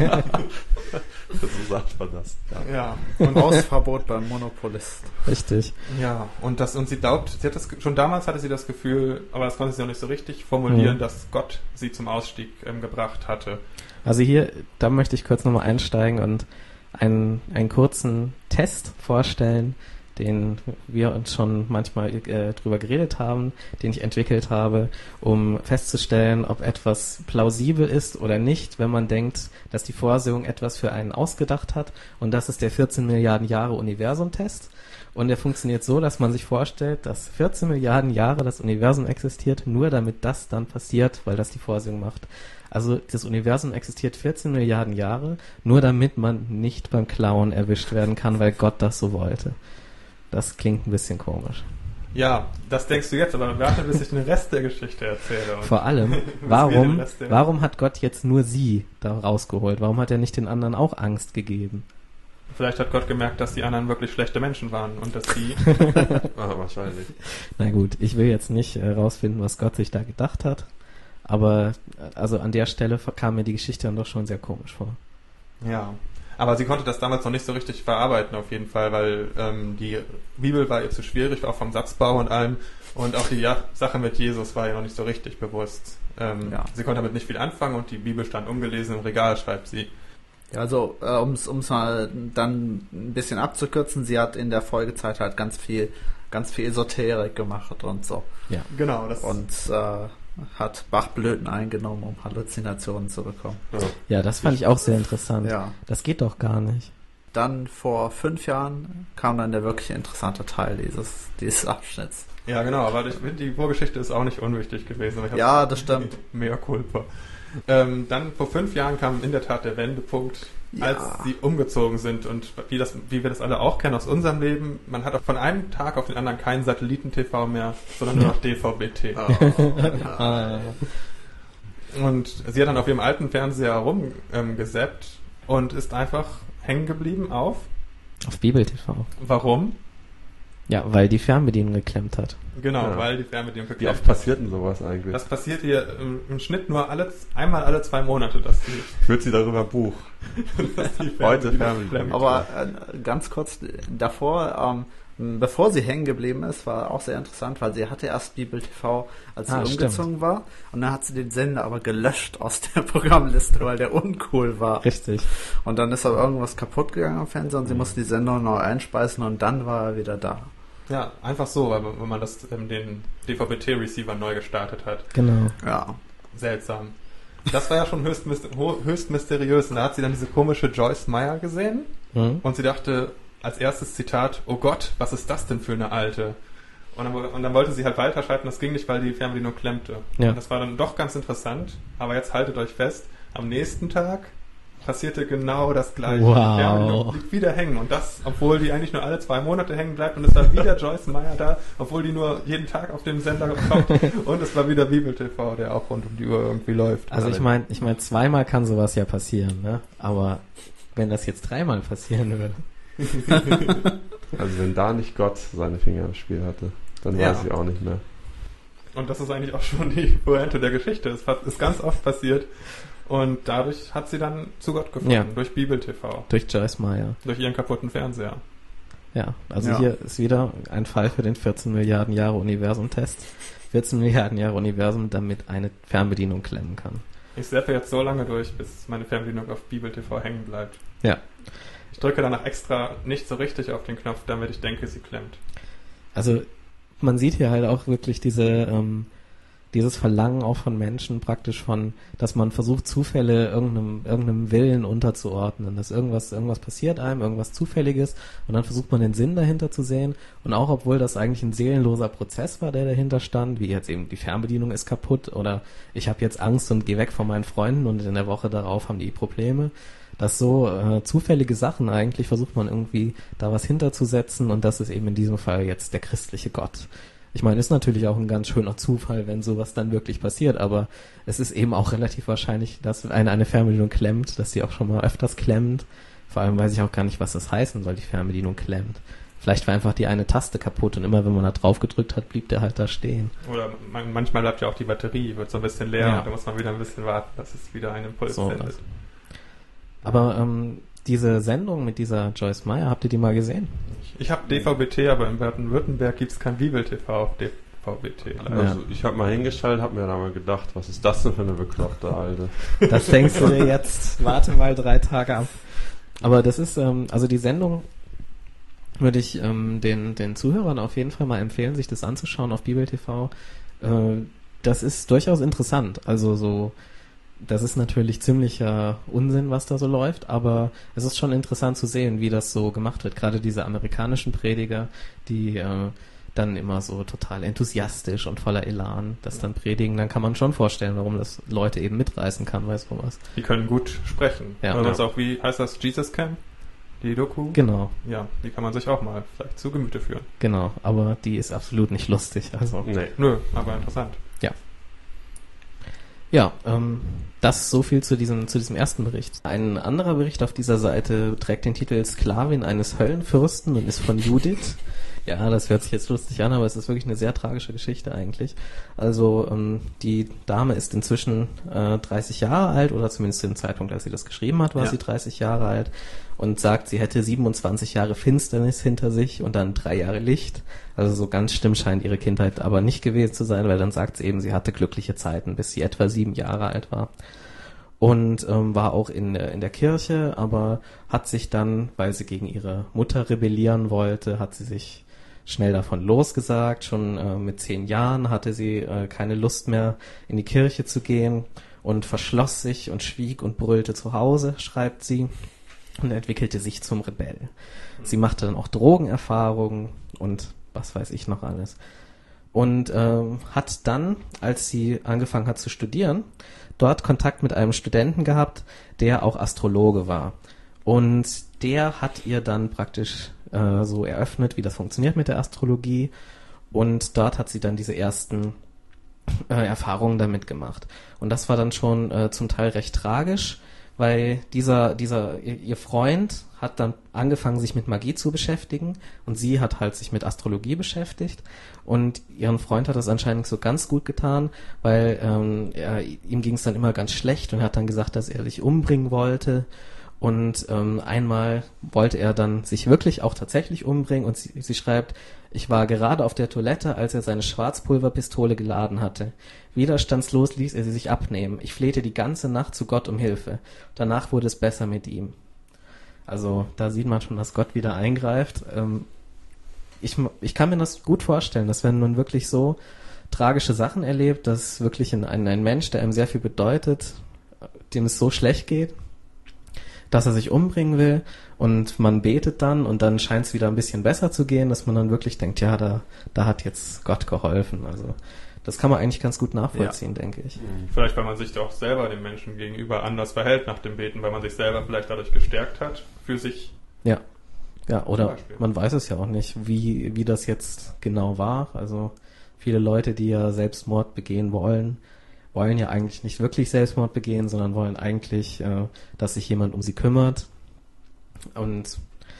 So sagt man das. Ja. Und Hausverbot beim Monopolist. Richtig. Ja, und sie glaubt, schon damals hatte sie das Gefühl, aber das konnte sie noch nicht so richtig formulieren, dass Gott sie zum Ausstieg gebracht hatte. Also hier, da möchte ich kurz nochmal einsteigen und einen kurzen Test vorstellen, den wir uns schon manchmal drüber geredet haben, den ich entwickelt habe, um festzustellen, ob etwas plausibel ist oder nicht, wenn man denkt, dass die Vorsehung etwas für einen ausgedacht hat. Und das ist der 14 Milliarden Jahre Universum-Test. Und der funktioniert so, dass man sich vorstellt, dass 14 Milliarden Jahre das Universum existiert, nur damit das dann passiert, weil das die Vorsehung macht. Also das Universum existiert 14 Milliarden Jahre, nur damit man nicht beim Klauen erwischt werden kann, weil Gott das so wollte. Das klingt ein bisschen komisch. Ja, das denkst du jetzt, aber warte, bis ich den Rest der Geschichte erzähle. Vor allem, warum hat Gott jetzt nur sie da rausgeholt? Warum hat er nicht den anderen auch Angst gegeben? Vielleicht hat Gott gemerkt, dass die anderen wirklich schlechte Menschen waren und dass sie... wahrscheinlich. Na gut, ich will jetzt nicht rausfinden, was Gott sich da gedacht hat, aber also an der Stelle kam mir die Geschichte dann doch schon sehr komisch vor. Ja. Aber sie konnte das damals noch nicht so richtig verarbeiten, auf jeden Fall, weil die Bibel war ihr zu schwierig, auch vom Satzbau und allem. Und auch die Sache mit Jesus war ihr noch nicht so richtig bewusst. Sie konnte damit nicht viel anfangen, und die Bibel stand ungelesen im Regal, schreibt sie. Ja, also um's mal dann ein bisschen abzukürzen, sie hat in der Folgezeit halt ganz viel Esoterik gemacht und so. Ja, genau. Und hat Bachblüten eingenommen, um Halluzinationen zu bekommen. Ja, das fand ich auch sehr interessant. Ja. Das geht doch gar nicht. Dann vor 5 Jahren kam dann der wirklich interessante Teil dieses Abschnitts. Ja, genau, aber ich finde, die Vorgeschichte ist auch nicht unwichtig gewesen. Ja, das stimmt. Mea culpa. Dann vor 5 Jahren kam in der Tat der Wendepunkt, als sie umgezogen sind, und wie wir das alle auch kennen aus unserem Leben, man hat von einem Tag auf den anderen keinen Satelliten-TV mehr, sondern nur noch DVB-T. Und sie hat dann auf ihrem alten Fernseher rumgesappt und ist einfach hängen geblieben auf Bibel-TV. Warum? Ja, weil die Fernbedienung geklemmt hat. Genau, weil die Fernbedienung geklemmt hat. Wie oft passiert denn sowas eigentlich? Das passiert hier im Schnitt nur einmal alle 2 Monate. Führt sie darüber Buch. Heute Fernbedienung. Aber ganz kurz davor, bevor sie hängen geblieben ist, war auch sehr interessant, weil sie hatte erst Bibel TV, als sie umgezogen war, und dann hat sie den Sender aber gelöscht aus der Programmliste, weil der uncool war. Richtig. Und dann ist aber irgendwas kaputt gegangen am Fernseher, und sie musste die Sendung neu einspeisen, und dann war er wieder da. Ja, einfach so, weil man den DVB-T-Receiver neu gestartet hat. Genau. Ja. Seltsam. Das war ja schon höchst mysteriös. Und da hat sie dann diese komische Joyce Meyer gesehen, und sie dachte als erstes Zitat, oh Gott, was ist das denn für eine Alte? Und dann wollte sie halt weiterschalten, das ging nicht, weil die Fernbedienung klemmte. Ja. Und das war dann doch ganz interessant, aber jetzt haltet euch fest, am nächsten Tag passierte genau das Gleiche. Wow. Die Fernbedienung blieb wieder hängen, und das, obwohl die eigentlich nur alle 2 Monate hängen bleibt, und es war wieder Joyce Meyer da, obwohl die nur jeden Tag auf dem Sender kommt, und es war wieder Bibel TV, der auch rund um die Uhr irgendwie läuft. Also ich meine, 2-mal kann sowas ja passieren, ne? Aber wenn das jetzt 3-mal passieren würde. Also wenn da nicht Gott seine Finger im Spiel hatte, dann weiß ich auch nicht mehr. Und das ist eigentlich auch schon die Pointe der Geschichte. Es ist ganz oft passiert. Und dadurch hat sie dann zu Gott gefunden, durch Bibel TV. Durch Joyce Meyer. Durch ihren kaputten Fernseher. Ja, also hier ist wieder ein Fall für den 14 Milliarden Jahre Universum-Test. 14 Milliarden Jahre Universum, damit eine Fernbedienung klemmen kann. Ich zappe jetzt so lange durch, bis meine Fernbedienung auf Bibel TV hängen bleibt. Ja. Ich drücke danach extra nicht so richtig auf den Knopf, damit ich denke, sie klemmt. Also man sieht hier halt auch wirklich dieses Verlangen auch von Menschen praktisch dass man versucht, Zufälle irgendeinem Willen unterzuordnen, dass irgendwas passiert einem, irgendwas Zufälliges und dann versucht man den Sinn dahinter zu sehen und auch obwohl das eigentlich ein seelenloser Prozess war, der dahinter stand, wie jetzt eben die Fernbedienung ist kaputt oder ich habe jetzt Angst und gehe weg von meinen Freunden und in der Woche darauf haben die Probleme, dass so zufällige Sachen eigentlich versucht man irgendwie da was hinterzusetzen und das ist eben in diesem Fall jetzt der christliche Gott. Ich meine, ist natürlich auch ein ganz schöner Zufall, wenn sowas dann wirklich passiert, aber es ist eben auch relativ wahrscheinlich, dass eine Fernbedienung klemmt, dass sie auch schon mal öfters klemmt. Vor allem weiß ich auch gar nicht, was das heißen soll, die Fernbedienung klemmt. Vielleicht war einfach die eine Taste kaputt und immer wenn man da drauf gedrückt hat, blieb der halt da stehen. Oder manchmal bleibt ja auch die Batterie, wird so ein bisschen leer und da muss man wieder ein bisschen warten, dass es wieder einen Impuls sendet. Aber diese Sendung mit dieser Joyce Meyer, habt ihr die mal gesehen? Ich habe DVB-T, aber in Baden-Württemberg gibt es kein Bibel-TV auf DVB-T. Also ich habe mal hingeschaltet, habe mir da mal gedacht, was ist das denn für eine bekloppte Alte? Das denkst du dir jetzt, warte mal 3 Tage ab. Aber das ist, also die Sendung würde ich den Zuhörern auf jeden Fall mal empfehlen, sich das anzuschauen auf Bibel TV. Das ist durchaus interessant. Also so, das ist natürlich ziemlicher Unsinn, was da so läuft, aber es ist schon interessant zu sehen, wie das so gemacht wird. Gerade diese amerikanischen Prediger, die dann immer so total enthusiastisch und voller Elan das dann predigen, dann kann man schon vorstellen, warum das Leute eben mitreißen kann, weißt du was. Die können gut sprechen. Ja. Und das auch, wie heißt das, Jesus Camp? Die Doku? Genau. Ja, die kann man sich auch mal vielleicht zu Gemüte führen. Genau, aber die ist absolut nicht lustig, also. Nee. Nö, aber interessant. Ja. Ja, das so viel zu diesem ersten Bericht. Ein anderer Bericht auf dieser Seite trägt den Titel Sklavin eines Höllenfürsten und ist von Judith. Ja, das hört sich jetzt lustig an, aber es ist wirklich eine sehr tragische Geschichte eigentlich. Also die Dame ist inzwischen 30 Jahre alt, oder zumindest zu dem Zeitpunkt, als sie das geschrieben hat, war sie 30 Jahre alt und sagt, sie hätte 27 Jahre Finsternis hinter sich und dann 3 Jahre Licht. Also so ganz schlimm scheint ihre Kindheit aber nicht gewesen zu sein, weil dann sagt sie eben, sie hatte glückliche Zeiten, bis sie etwa 7 Jahre alt war. Und war auch in der Kirche, aber hat sich dann, weil sie gegen ihre Mutter rebellieren wollte, hat sie sich schnell davon losgesagt. Schon mit 10 Jahren hatte sie keine Lust mehr, in die Kirche zu gehen und verschloss sich und schwieg und brüllte zu Hause, schreibt sie, und entwickelte sich zum Rebell. Sie machte dann auch Drogenerfahrungen und was weiß ich noch alles. Und hat dann, als sie angefangen hat zu studieren, dort Kontakt mit einem Studenten gehabt, der auch Astrologe war. Und der hat ihr dann praktisch so eröffnet, wie das funktioniert mit der Astrologie. Und dort hat sie dann diese ersten Erfahrungen damit gemacht. Und das war dann schon zum Teil recht tragisch, weil ihr Freund hat dann angefangen, sich mit Magie zu beschäftigen und sie hat halt sich mit Astrologie beschäftigt und ihren Freund hat das anscheinend nicht so ganz gut getan, weil ihm ging es dann immer ganz schlecht und er hat dann gesagt, dass er sich umbringen wollte und einmal wollte er dann sich wirklich auch tatsächlich umbringen und sie schreibt, ich war gerade auf der Toilette, als er seine Schwarzpulverpistole geladen hatte. Widerstandslos ließ er sie sich abnehmen. Ich flehte die ganze Nacht zu Gott um Hilfe. Danach wurde es besser mit ihm. Also da sieht man schon, dass Gott wieder eingreift. Ich kann mir das gut vorstellen, dass wenn man wirklich so tragische Sachen erlebt, dass wirklich ein Mensch, der einem sehr viel bedeutet, dem es so schlecht geht, dass er sich umbringen will und man betet dann und dann scheint es wieder ein bisschen besser zu gehen, dass man dann wirklich denkt, ja, da hat jetzt Gott geholfen. Also das kann man eigentlich ganz gut nachvollziehen, denke ich. Vielleicht, weil man sich auch selber dem Menschen gegenüber anders verhält nach dem Beten, weil man sich selber vielleicht dadurch gestärkt hat für sich. Ja, oder man weiß es ja auch nicht, wie das jetzt genau war. Also viele Leute, die ja Selbstmord begehen wollen ja eigentlich nicht wirklich Selbstmord begehen, sondern wollen eigentlich, dass sich jemand um sie kümmert. Und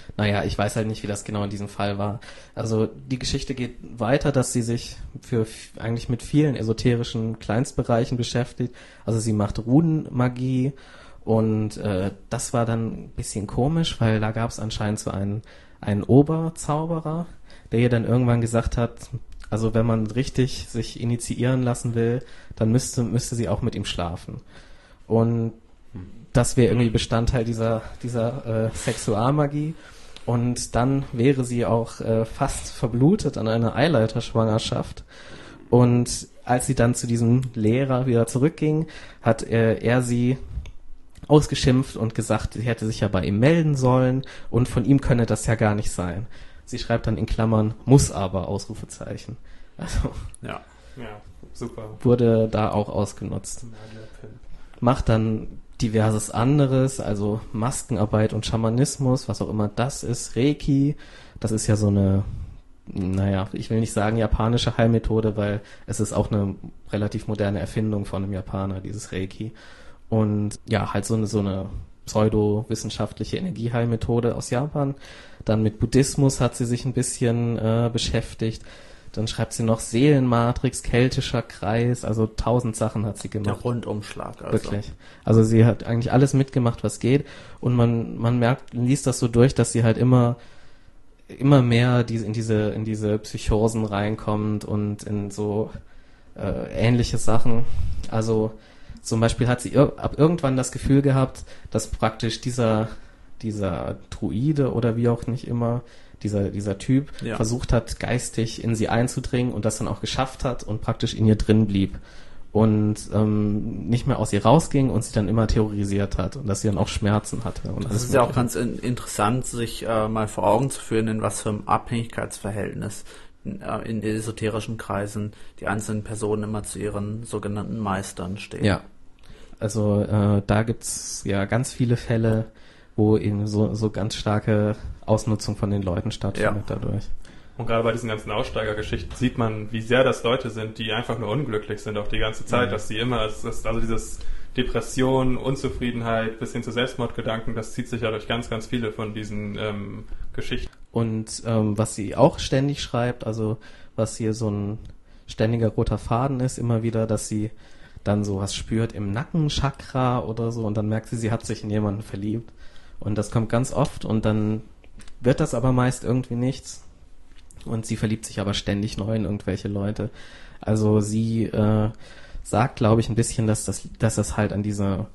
naja, ich weiß halt nicht, wie das genau in diesem Fall war. Also die Geschichte geht weiter, dass sie sich eigentlich mit vielen esoterischen Kleinstbereichen beschäftigt. Also sie macht Runenmagie und das war dann ein bisschen komisch, weil da gab es anscheinend so einen Oberzauberer, der ihr dann irgendwann gesagt hat, also wenn man richtig sich initiieren lassen will, dann müsste sie auch mit ihm schlafen. Und das wäre irgendwie Bestandteil dieser Sexualmagie. Und dann wäre sie auch fast verblutet an einer Eileiterschwangerschaft. Und als sie dann zu diesem Lehrer wieder zurückging, hat er sie ausgeschimpft und gesagt, sie hätte sich ja bei ihm melden sollen und von ihm könne das ja gar nicht sein. Sie schreibt dann in Klammern, muss aber, Ausrufezeichen. Also ja, super. Wurde da auch ausgenutzt. Macht dann diverses anderes, also Maskenarbeit und Schamanismus, was auch immer das ist, Reiki, das ist ja so eine, naja, ich will nicht sagen japanische Heilmethode, weil es ist auch eine relativ moderne Erfindung von einem Japaner, dieses Reiki. Und ja, halt so eine pseudowissenschaftliche Energieheilmethode aus Japan. Dann mit Buddhismus hat sie sich ein bisschen beschäftigt. Dann schreibt sie noch Seelenmatrix, keltischer Kreis, also 1000 Sachen hat sie gemacht. Der Rundumschlag, also. Wirklich. Also sie hat eigentlich alles mitgemacht, was geht. Und man liest das so durch, dass sie halt immer mehr in diese Psychosen reinkommt und in so ähnliche Sachen. Also zum Beispiel hat sie ab irgendwann das Gefühl gehabt, dass praktisch dieser Druide oder wie auch nicht immer, dieser Typ versucht hat, geistig in sie einzudringen und das dann auch geschafft hat und praktisch in ihr drin blieb und nicht mehr aus ihr rausging und sie dann immer terrorisiert hat und dass sie dann auch Schmerzen hatte. Und das ist ja auch ganz interessant, sich mal vor Augen zu führen, in was für einem Abhängigkeitsverhältnis in esoterischen Kreisen die einzelnen Personen immer zu ihren sogenannten Meistern stehen. Ja, also da gibt's ja ganz viele Fälle, wo eben so ganz starke Ausnutzung von den Leuten stattfindet dadurch. Und gerade bei diesen ganzen Aussteigergeschichten sieht man, wie sehr das Leute sind, die einfach nur unglücklich sind auch die ganze Zeit, dass sie immer, also dieses Depression, Unzufriedenheit bis hin zu Selbstmordgedanken, das zieht sich ja durch ganz, ganz viele von diesen Geschichten. Und was sie auch ständig schreibt, also was hier so ein ständiger roter Faden ist, immer wieder, dass sie dann sowas spürt im Nackenchakra oder so und dann merkt sie hat sich in jemanden verliebt. Und das kommt ganz oft und dann wird das aber meist irgendwie nichts. Und sie verliebt sich aber ständig neu in irgendwelche Leute. Also sie sagt, glaube ich, ein bisschen, dass das halt an diesem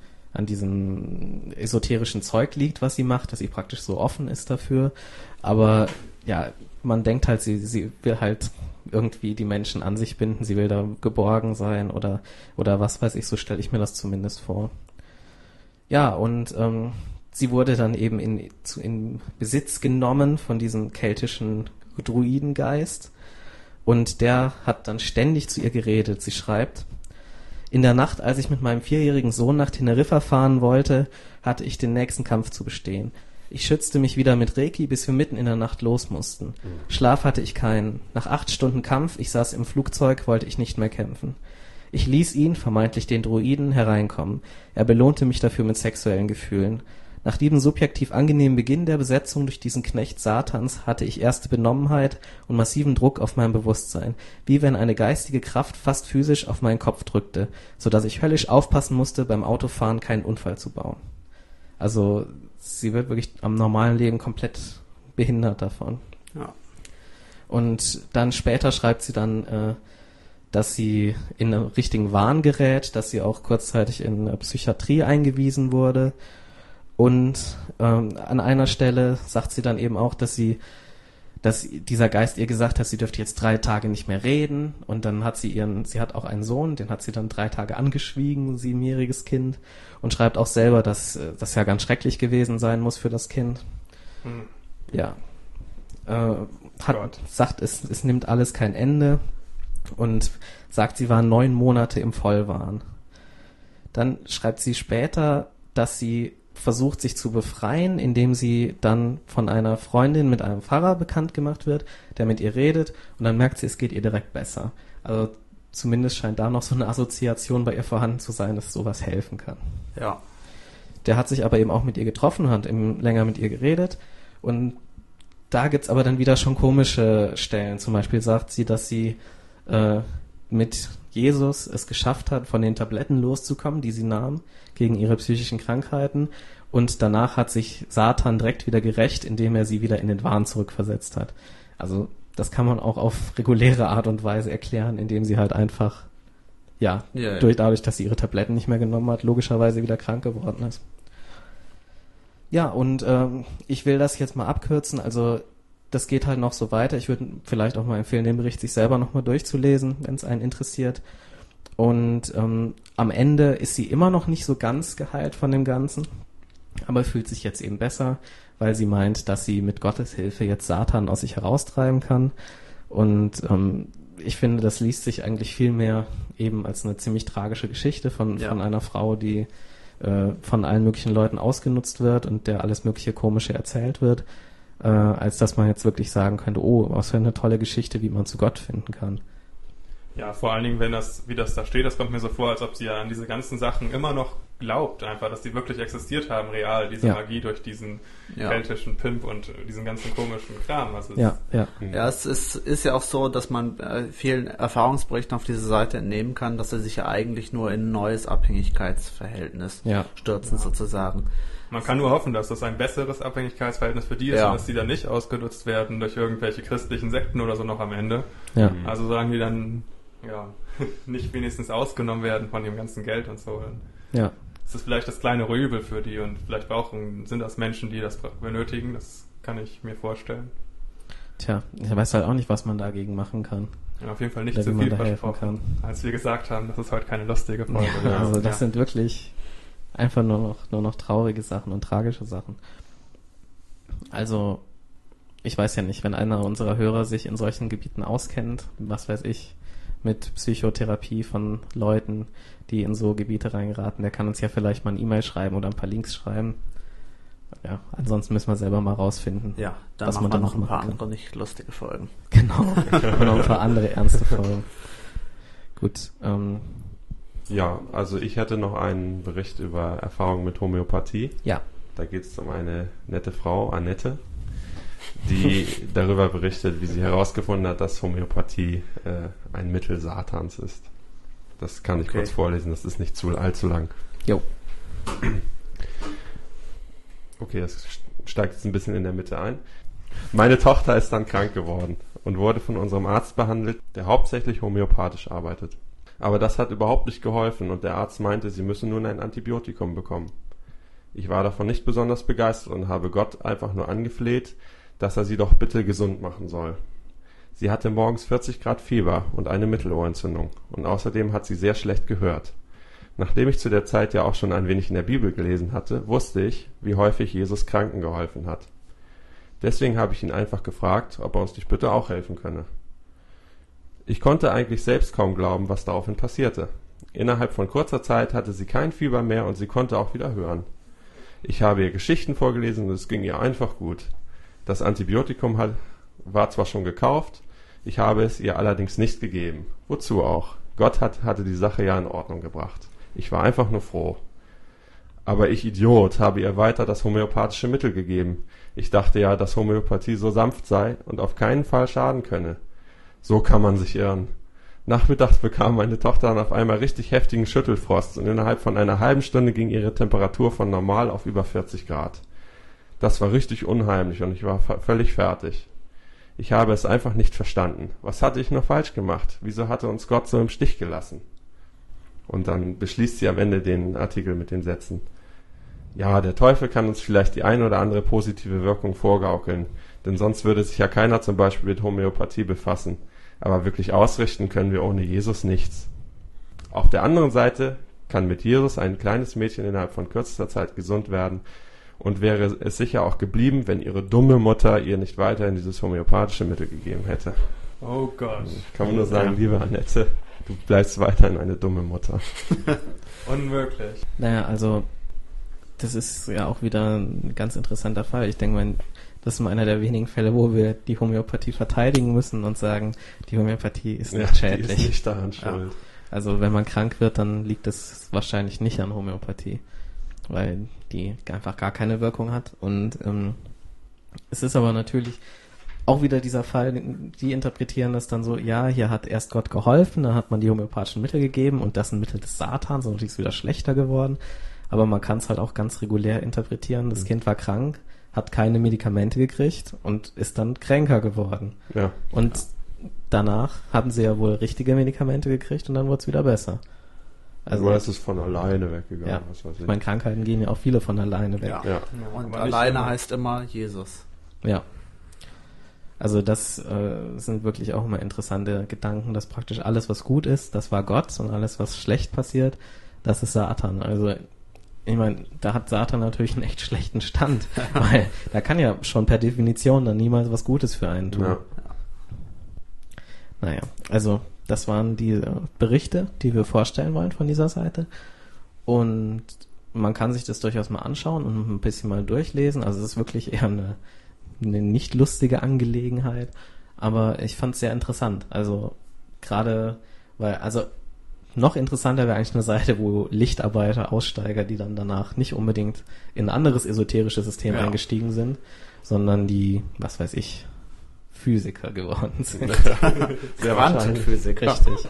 esoterischen Zeug liegt, was sie macht, dass sie praktisch so offen ist dafür. Aber ja, man denkt halt, sie will halt irgendwie die Menschen an sich binden, sie will da geborgen sein oder was weiß ich, so stelle ich mir das zumindest vor. Ja, und sie wurde dann eben in Besitz genommen von diesem keltischen Druidengeist und der hat dann ständig zu ihr geredet. Sie schreibt, in der Nacht, als ich mit meinem 4-jährigen Sohn nach Teneriffa fahren wollte, hatte ich den nächsten Kampf zu bestehen. Ich schützte mich wieder mit Reiki, bis wir mitten in der Nacht los mussten. Schlaf hatte ich keinen. Nach 8 Stunden Kampf, ich saß im Flugzeug, wollte ich nicht mehr kämpfen. Ich ließ ihn, vermeintlich den Druiden, hereinkommen. Er belohnte mich dafür mit sexuellen Gefühlen. Nach diesem subjektiv angenehmen Beginn der Besetzung durch diesen Knecht Satans hatte ich erste Benommenheit und massiven Druck auf mein Bewusstsein, wie wenn eine geistige Kraft fast physisch auf meinen Kopf drückte, so dass ich höllisch aufpassen musste, beim Autofahren keinen Unfall zu bauen. Also sie wird wirklich am normalen Leben komplett behindert davon. Ja. Und dann später schreibt sie dann, dass sie in einen richtigen Wahn gerät, dass sie auch kurzzeitig in Psychiatrie eingewiesen wurde. Und an einer Stelle sagt sie dann eben auch, dass dieser Geist ihr gesagt hat, sie dürfte jetzt 3 Tage nicht mehr reden. Und dann hat sie hat auch einen Sohn, den hat sie dann 3 Tage angeschwiegen, 7-jähriges Kind. Und schreibt auch selber, dass das ja ganz schrecklich gewesen sein muss für das Kind. Ja. Sagt, es nimmt alles kein Ende. Und sagt, sie war 9 Monate im Vollwahn. Dann schreibt sie später, dass sie versucht, sich zu befreien, indem sie dann von einer Freundin mit einem Pfarrer bekannt gemacht wird, der mit ihr redet und dann merkt sie, es geht ihr direkt besser. Also zumindest scheint da noch so eine Assoziation bei ihr vorhanden zu sein, dass sowas helfen kann. Ja. Der hat sich aber eben auch mit ihr getroffen, hat eben länger mit ihr geredet Und da gibt's aber dann wieder schon komische Stellen. Zum Beispiel sagt sie, dass sie mit Jesus es geschafft hat, von den Tabletten loszukommen, die sie nahm gegen ihre psychischen Krankheiten. Und danach hat sich Satan direkt wieder gerächt, indem er sie wieder in den Wahn zurückversetzt hat. Also das kann man auch auf reguläre Art und Weise erklären, indem sie halt einfach, dadurch, dass sie ihre Tabletten nicht mehr genommen hat, logischerweise wieder krank geworden ist. Ja, und ich will das jetzt mal abkürzen. Also das geht halt noch so weiter. Ich würde vielleicht auch mal empfehlen, den Bericht sich selber nochmal durchzulesen, wenn es einen interessiert. Und am Ende ist sie immer noch nicht so ganz geheilt von dem Ganzen, aber fühlt sich jetzt eben besser, weil sie meint, dass sie mit Gottes Hilfe jetzt Satan aus sich heraustreiben kann. Und ich finde, das liest sich eigentlich viel mehr eben als eine ziemlich tragische Geschichte von einer Frau, die von allen möglichen Leuten ausgenutzt wird und der alles mögliche Komische erzählt wird, als dass man jetzt wirklich sagen könnte, oh, was für eine tolle Geschichte, wie man zu Gott finden kann. Ja, vor allen Dingen, wie das da steht, das kommt mir so vor, als ob sie ja an diese ganzen Sachen immer noch glaubt, einfach, dass die wirklich existiert haben, real, diese Magie durch diesen keltischen Pimp und diesen ganzen komischen Kram. Also es ist ja auch so, dass man vielen Erfahrungsberichten auf diese Seite entnehmen kann, dass sie sich ja eigentlich nur in ein neues Abhängigkeitsverhältnis stürzen, sozusagen. Man kann nur hoffen, dass das ein besseres Abhängigkeitsverhältnis für die ist und dass die dann nicht ausgenutzt werden durch irgendwelche christlichen Sekten oder so noch am Ende. Ja. Also solange die dann nicht wenigstens ausgenommen werden von dem ganzen Geld und so. Ja. Das ist vielleicht das kleine Übel für die und vielleicht sind das Menschen, die das benötigen. Das kann ich mir vorstellen. Tja, ich weiß halt auch nicht, was man dagegen machen kann. Ja, auf jeden Fall nicht zu viel versprochen. Als wir gesagt haben, das ist heute keine lustige Folge. Ja, also das sind wirklich einfach nur noch traurige Sachen und tragische Sachen. Also, ich weiß ja nicht, wenn einer unserer Hörer sich in solchen Gebieten auskennt, was weiß ich, mit Psychotherapie von Leuten, die in so Gebiete reingeraten, der kann uns ja vielleicht mal eine E-Mail schreiben oder ein paar Links schreiben. Ja, ansonsten müssen wir selber mal rausfinden. Ja, dann machen wir noch ein paar andere nicht lustige Folgen. Genau, und noch ein paar andere ernste Folgen. Gut. Ja, also ich hätte noch einen Bericht über Erfahrungen mit Homöopathie. Ja. Da geht es um eine nette Frau, Annette, die darüber berichtet, wie sie herausgefunden hat, dass Homöopathie ein Mittel Satans ist. Das kann ich kurz vorlesen, das ist nicht allzu lang. Jo. Okay, das steigt jetzt ein bisschen in der Mitte ein. Meine Tochter ist dann krank geworden und wurde von unserem Arzt behandelt, der hauptsächlich homöopathisch arbeitet. Aber das hat überhaupt nicht geholfen und der Arzt meinte, sie müsse nun ein Antibiotikum bekommen. Ich war davon nicht besonders begeistert und habe Gott einfach nur angefleht, dass er sie doch bitte gesund machen soll. Sie hatte morgens 40 Grad Fieber und eine Mittelohrentzündung und außerdem hat sie sehr schlecht gehört. Nachdem ich zu der Zeit ja auch schon ein wenig in der Bibel gelesen hatte, wusste ich, wie häufig Jesus Kranken geholfen hat. Deswegen habe ich ihn einfach gefragt, ob er uns nicht bitte auch helfen könne. Ich konnte eigentlich selbst kaum glauben, was daraufhin passierte. Innerhalb von kurzer Zeit hatte sie kein Fieber mehr und sie konnte auch wieder hören. Ich habe ihr Geschichten vorgelesen und es ging ihr einfach gut. Das Antibiotikum war zwar schon gekauft, ich habe es ihr allerdings nicht gegeben. Wozu auch? Gott hatte die Sache ja in Ordnung gebracht. Ich war einfach nur froh. Aber ich Idiot habe ihr weiter das homöopathische Mittel gegeben. Ich dachte ja, dass Homöopathie so sanft sei und auf keinen Fall schaden könne. So kann man sich irren. Nachmittags bekam meine Tochter dann auf einmal richtig heftigen Schüttelfrost und innerhalb von einer halben Stunde ging ihre Temperatur von normal auf über 40 Grad. Das war richtig unheimlich und ich war völlig fertig. Ich habe es einfach nicht verstanden. Was hatte ich noch falsch gemacht? Wieso hatte uns Gott so im Stich gelassen? Und dann beschließt sie am Ende den Artikel mit den Sätzen. Ja, der Teufel kann uns vielleicht die eine oder andere positive Wirkung vorgaukeln, denn sonst würde sich ja keiner zum Beispiel mit Homöopathie befassen. Aber wirklich ausrichten können wir ohne Jesus nichts. Auf der anderen Seite kann mit Jesus ein kleines Mädchen innerhalb von kürzester Zeit gesund werden und wäre es sicher auch geblieben, wenn ihre dumme Mutter ihr nicht weiterhin dieses homöopathische Mittel gegeben hätte. Oh Gott. Kann man nur sagen, liebe Annette, du bleibst weiterhin eine dumme Mutter. Unmöglich. Naja, also das ist ja auch wieder ein ganz interessanter Fall. Ich denke mal, das ist mal einer der wenigen Fälle, wo wir die Homöopathie verteidigen müssen und sagen, die Homöopathie ist nicht schädlich. Die ist nicht daran schuld. Ja. Also wenn man krank wird, dann liegt es wahrscheinlich nicht an Homöopathie, weil die einfach gar keine Wirkung hat. Und Es ist aber natürlich auch wieder dieser Fall, die interpretieren das dann so, ja, hier hat erst Gott geholfen, dann hat man die homöopathischen Mittel gegeben und das sind Mittel des Satans und natürlich ist es wieder schlechter geworden. Aber man kann es halt auch ganz regulär interpretieren. Das Kind war krank, hat keine Medikamente gekriegt und ist dann kränker geworden. Ja. Und danach haben sie ja wohl richtige Medikamente gekriegt und dann wurde es wieder besser. Also ist es von alleine weggegangen. Ja. Was weiß ich. Ich meine, Krankheiten gehen ja auch viele von alleine weg. Ja. Und alleine heißt immer Jesus. Ja. Also das sind wirklich auch immer interessante Gedanken, dass praktisch alles, was gut ist, das war Gott und alles, was schlecht passiert, das ist Satan. Also ich meine, da hat Satan natürlich einen echt schlechten Stand, weil da kann ja schon per Definition dann niemals was Gutes für einen tun. Ja. Naja, also das waren die Berichte, die wir vorstellen wollen von dieser Seite. Und man kann sich das durchaus mal anschauen und ein bisschen mal durchlesen. Also es ist wirklich eher eine nicht lustige Angelegenheit, aber ich fand es sehr interessant. Also gerade, weil, also noch interessanter wäre eigentlich eine Seite, wo Lichtarbeiter, Aussteiger, die dann danach nicht unbedingt in ein anderes esoterisches System eingestiegen sind, sondern die, was weiß ich, Physiker geworden sind. Quantenphysik. Richtig.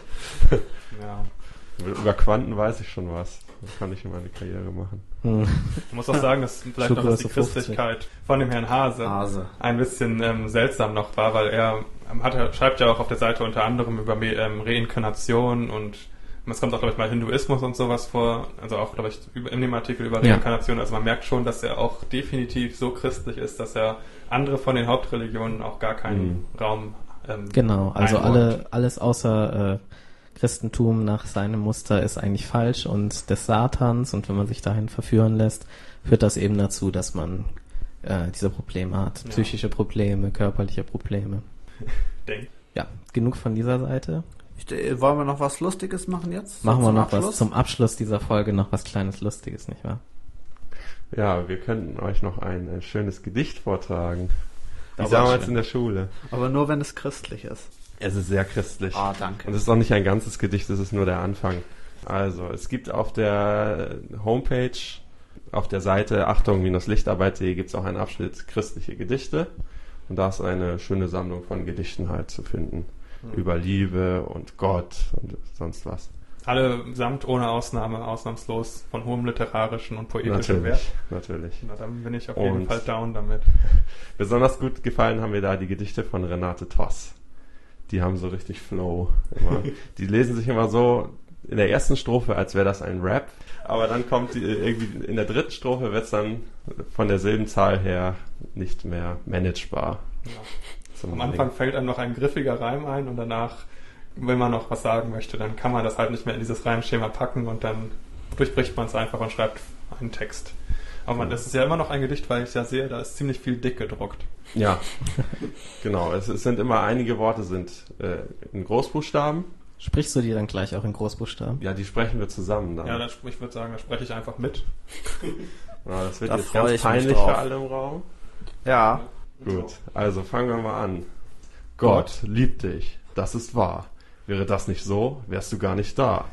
Ja. Über Quanten weiß ich schon was. Da kann ich in meine Karriere machen. Ich muss auch sagen, dass vielleicht noch dass die Christlichkeit von dem Herrn Hase ein bisschen seltsam noch war, weil er schreibt ja auch auf der Seite unter anderem über Reinkarnation und es kommt auch, glaube ich, mal Hinduismus und sowas vor, also auch, glaube ich, in dem Artikel über Reinkarnation. Also man merkt schon, dass er auch definitiv so christlich ist, dass er andere von den Hauptreligionen auch gar keinen Raum genau, also einräumt. alles außer Christentum nach seinem Muster ist eigentlich falsch und des Satans, und wenn man sich dahin verführen lässt, führt das eben dazu, dass man diese Probleme hat. Psychische Probleme, körperliche Probleme. Ja, genug von dieser Seite. Wollen wir noch was Lustiges machen jetzt? Machen wir noch was zum Abschluss dieser Folge, noch was kleines Lustiges, nicht wahr? Ja, wir könnten euch noch ein schönes Gedicht vortragen. Wie damals in der Schule. Aber nur, wenn es christlich ist. Es ist sehr christlich. Ah, danke. Und es ist auch nicht ein ganzes Gedicht, es ist nur der Anfang. Also, es gibt auf der Homepage, auf der Seite Achtung-Lichtarbeit.de gibt es auch einen Abschnitt christliche Gedichte. Und da ist eine schöne Sammlung von Gedichten halt zu finden. Über Liebe und Gott und sonst was. Allesamt ohne Ausnahme, ausnahmslos von hohem literarischen und poetischen Wert. Natürlich. Na, dann bin ich auf jeden Fall down damit. Besonders gut gefallen haben mir da die Gedichte von Renate Toss. Die haben so richtig Flow. Immer. Die lesen sich immer so in der ersten Strophe, als wäre das ein Rap. Aber dann kommt irgendwie in der dritten Strophe wird es dann von der Silbenzahl her nicht mehr managebar. Ja. Am Anfang fällt einem noch ein griffiger Reim ein und danach, wenn man noch was sagen möchte, dann kann man das halt nicht mehr in dieses Reimschema packen und dann durchbricht man es einfach und schreibt einen Text. Aber das ist ja immer noch ein Gedicht, weil ich ja sehe, da ist ziemlich viel dick gedruckt. Ja, genau. Es sind immer einige Worte sind in Großbuchstaben. Sprichst du die dann gleich auch in Großbuchstaben? Ja, die sprechen wir zusammen dann. Ja, ich würde sagen, da spreche ich einfach mit. Ja, das wird Da jetzt freu ganz ich mich peinlich drauf. für alle im Raum. Ja. Gut, also fangen wir mal an. Gott liebt dich, das ist wahr. Wäre das nicht so, wärst du gar nicht da.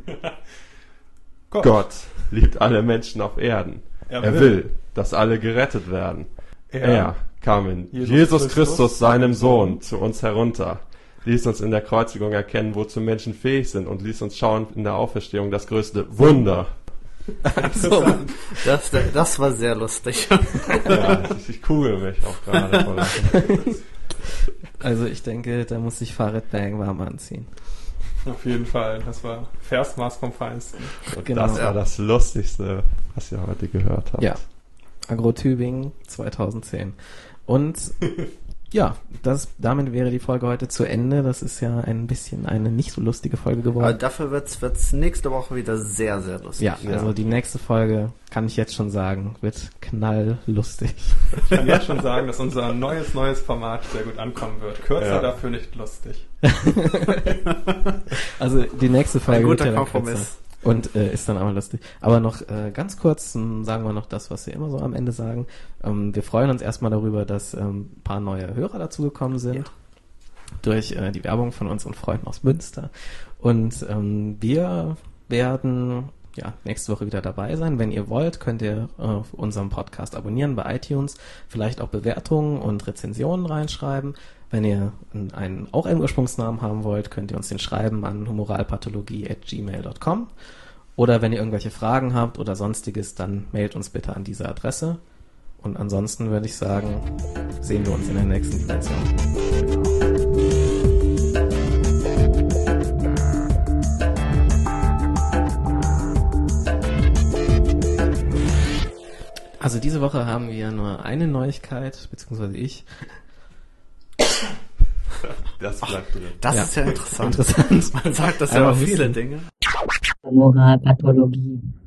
Gott liebt alle Menschen auf Erden. Er will, dass alle gerettet werden. Er kam in Jesus Christus, seinem Sohn, zu uns herunter, ließ uns in der Kreuzigung erkennen, wozu Menschen fähig sind und ließ uns schauen in der Auferstehung das größte Wunder. So, das war sehr lustig. Ja, ich kugel mich auch gerade vor Lachen. Also ich denke, da muss sich Farid Bang warm anziehen. Auf jeden Fall, das war Versmaß vom Feinsten. Und Genau. das war das Lustigste, was ihr heute gehört habt. Ja, Agro-Tübingen 2010. Und ja, damit wäre die Folge heute zu Ende. Das ist ja ein bisschen eine nicht so lustige Folge Aber geworden. dafür wird's nächste Woche wieder sehr, sehr lustig. Ja, also die nächste Folge, kann ich jetzt schon sagen, wird knalllustig. Ich kann jetzt schon sagen, dass unser neues Format sehr gut ankommen wird. Kürzer, dafür nicht lustig. Also die nächste Folge Ein guter wird ja dann Kompromiss. kürzer. Und ist dann aber lustig. Aber noch ganz kurz sagen wir noch das, was wir immer so am Ende sagen. Wir freuen uns erstmal darüber, dass ein paar neue Hörer dazugekommen sind. Durch die Werbung von unseren Freunden aus Münster. Und wir werden nächste Woche wieder dabei sein. Wenn ihr wollt, könnt ihr unseren Podcast abonnieren bei iTunes, vielleicht auch Bewertungen und Rezensionen reinschreiben. Wenn ihr auch einen Ursprungsnamen haben wollt, könnt ihr uns den schreiben an humoralpathologie@gmail.com. Oder wenn ihr irgendwelche Fragen habt oder sonstiges, dann mailt uns bitte an diese Adresse. Und ansonsten würde ich sagen, sehen wir uns in der nächsten Dimension. Also diese Woche haben wir nur eine Neuigkeit, beziehungsweise ich. Das bleibt drin. Das ist ja interessant. Man sagt das ja über viele Dinge. Moralpathologie.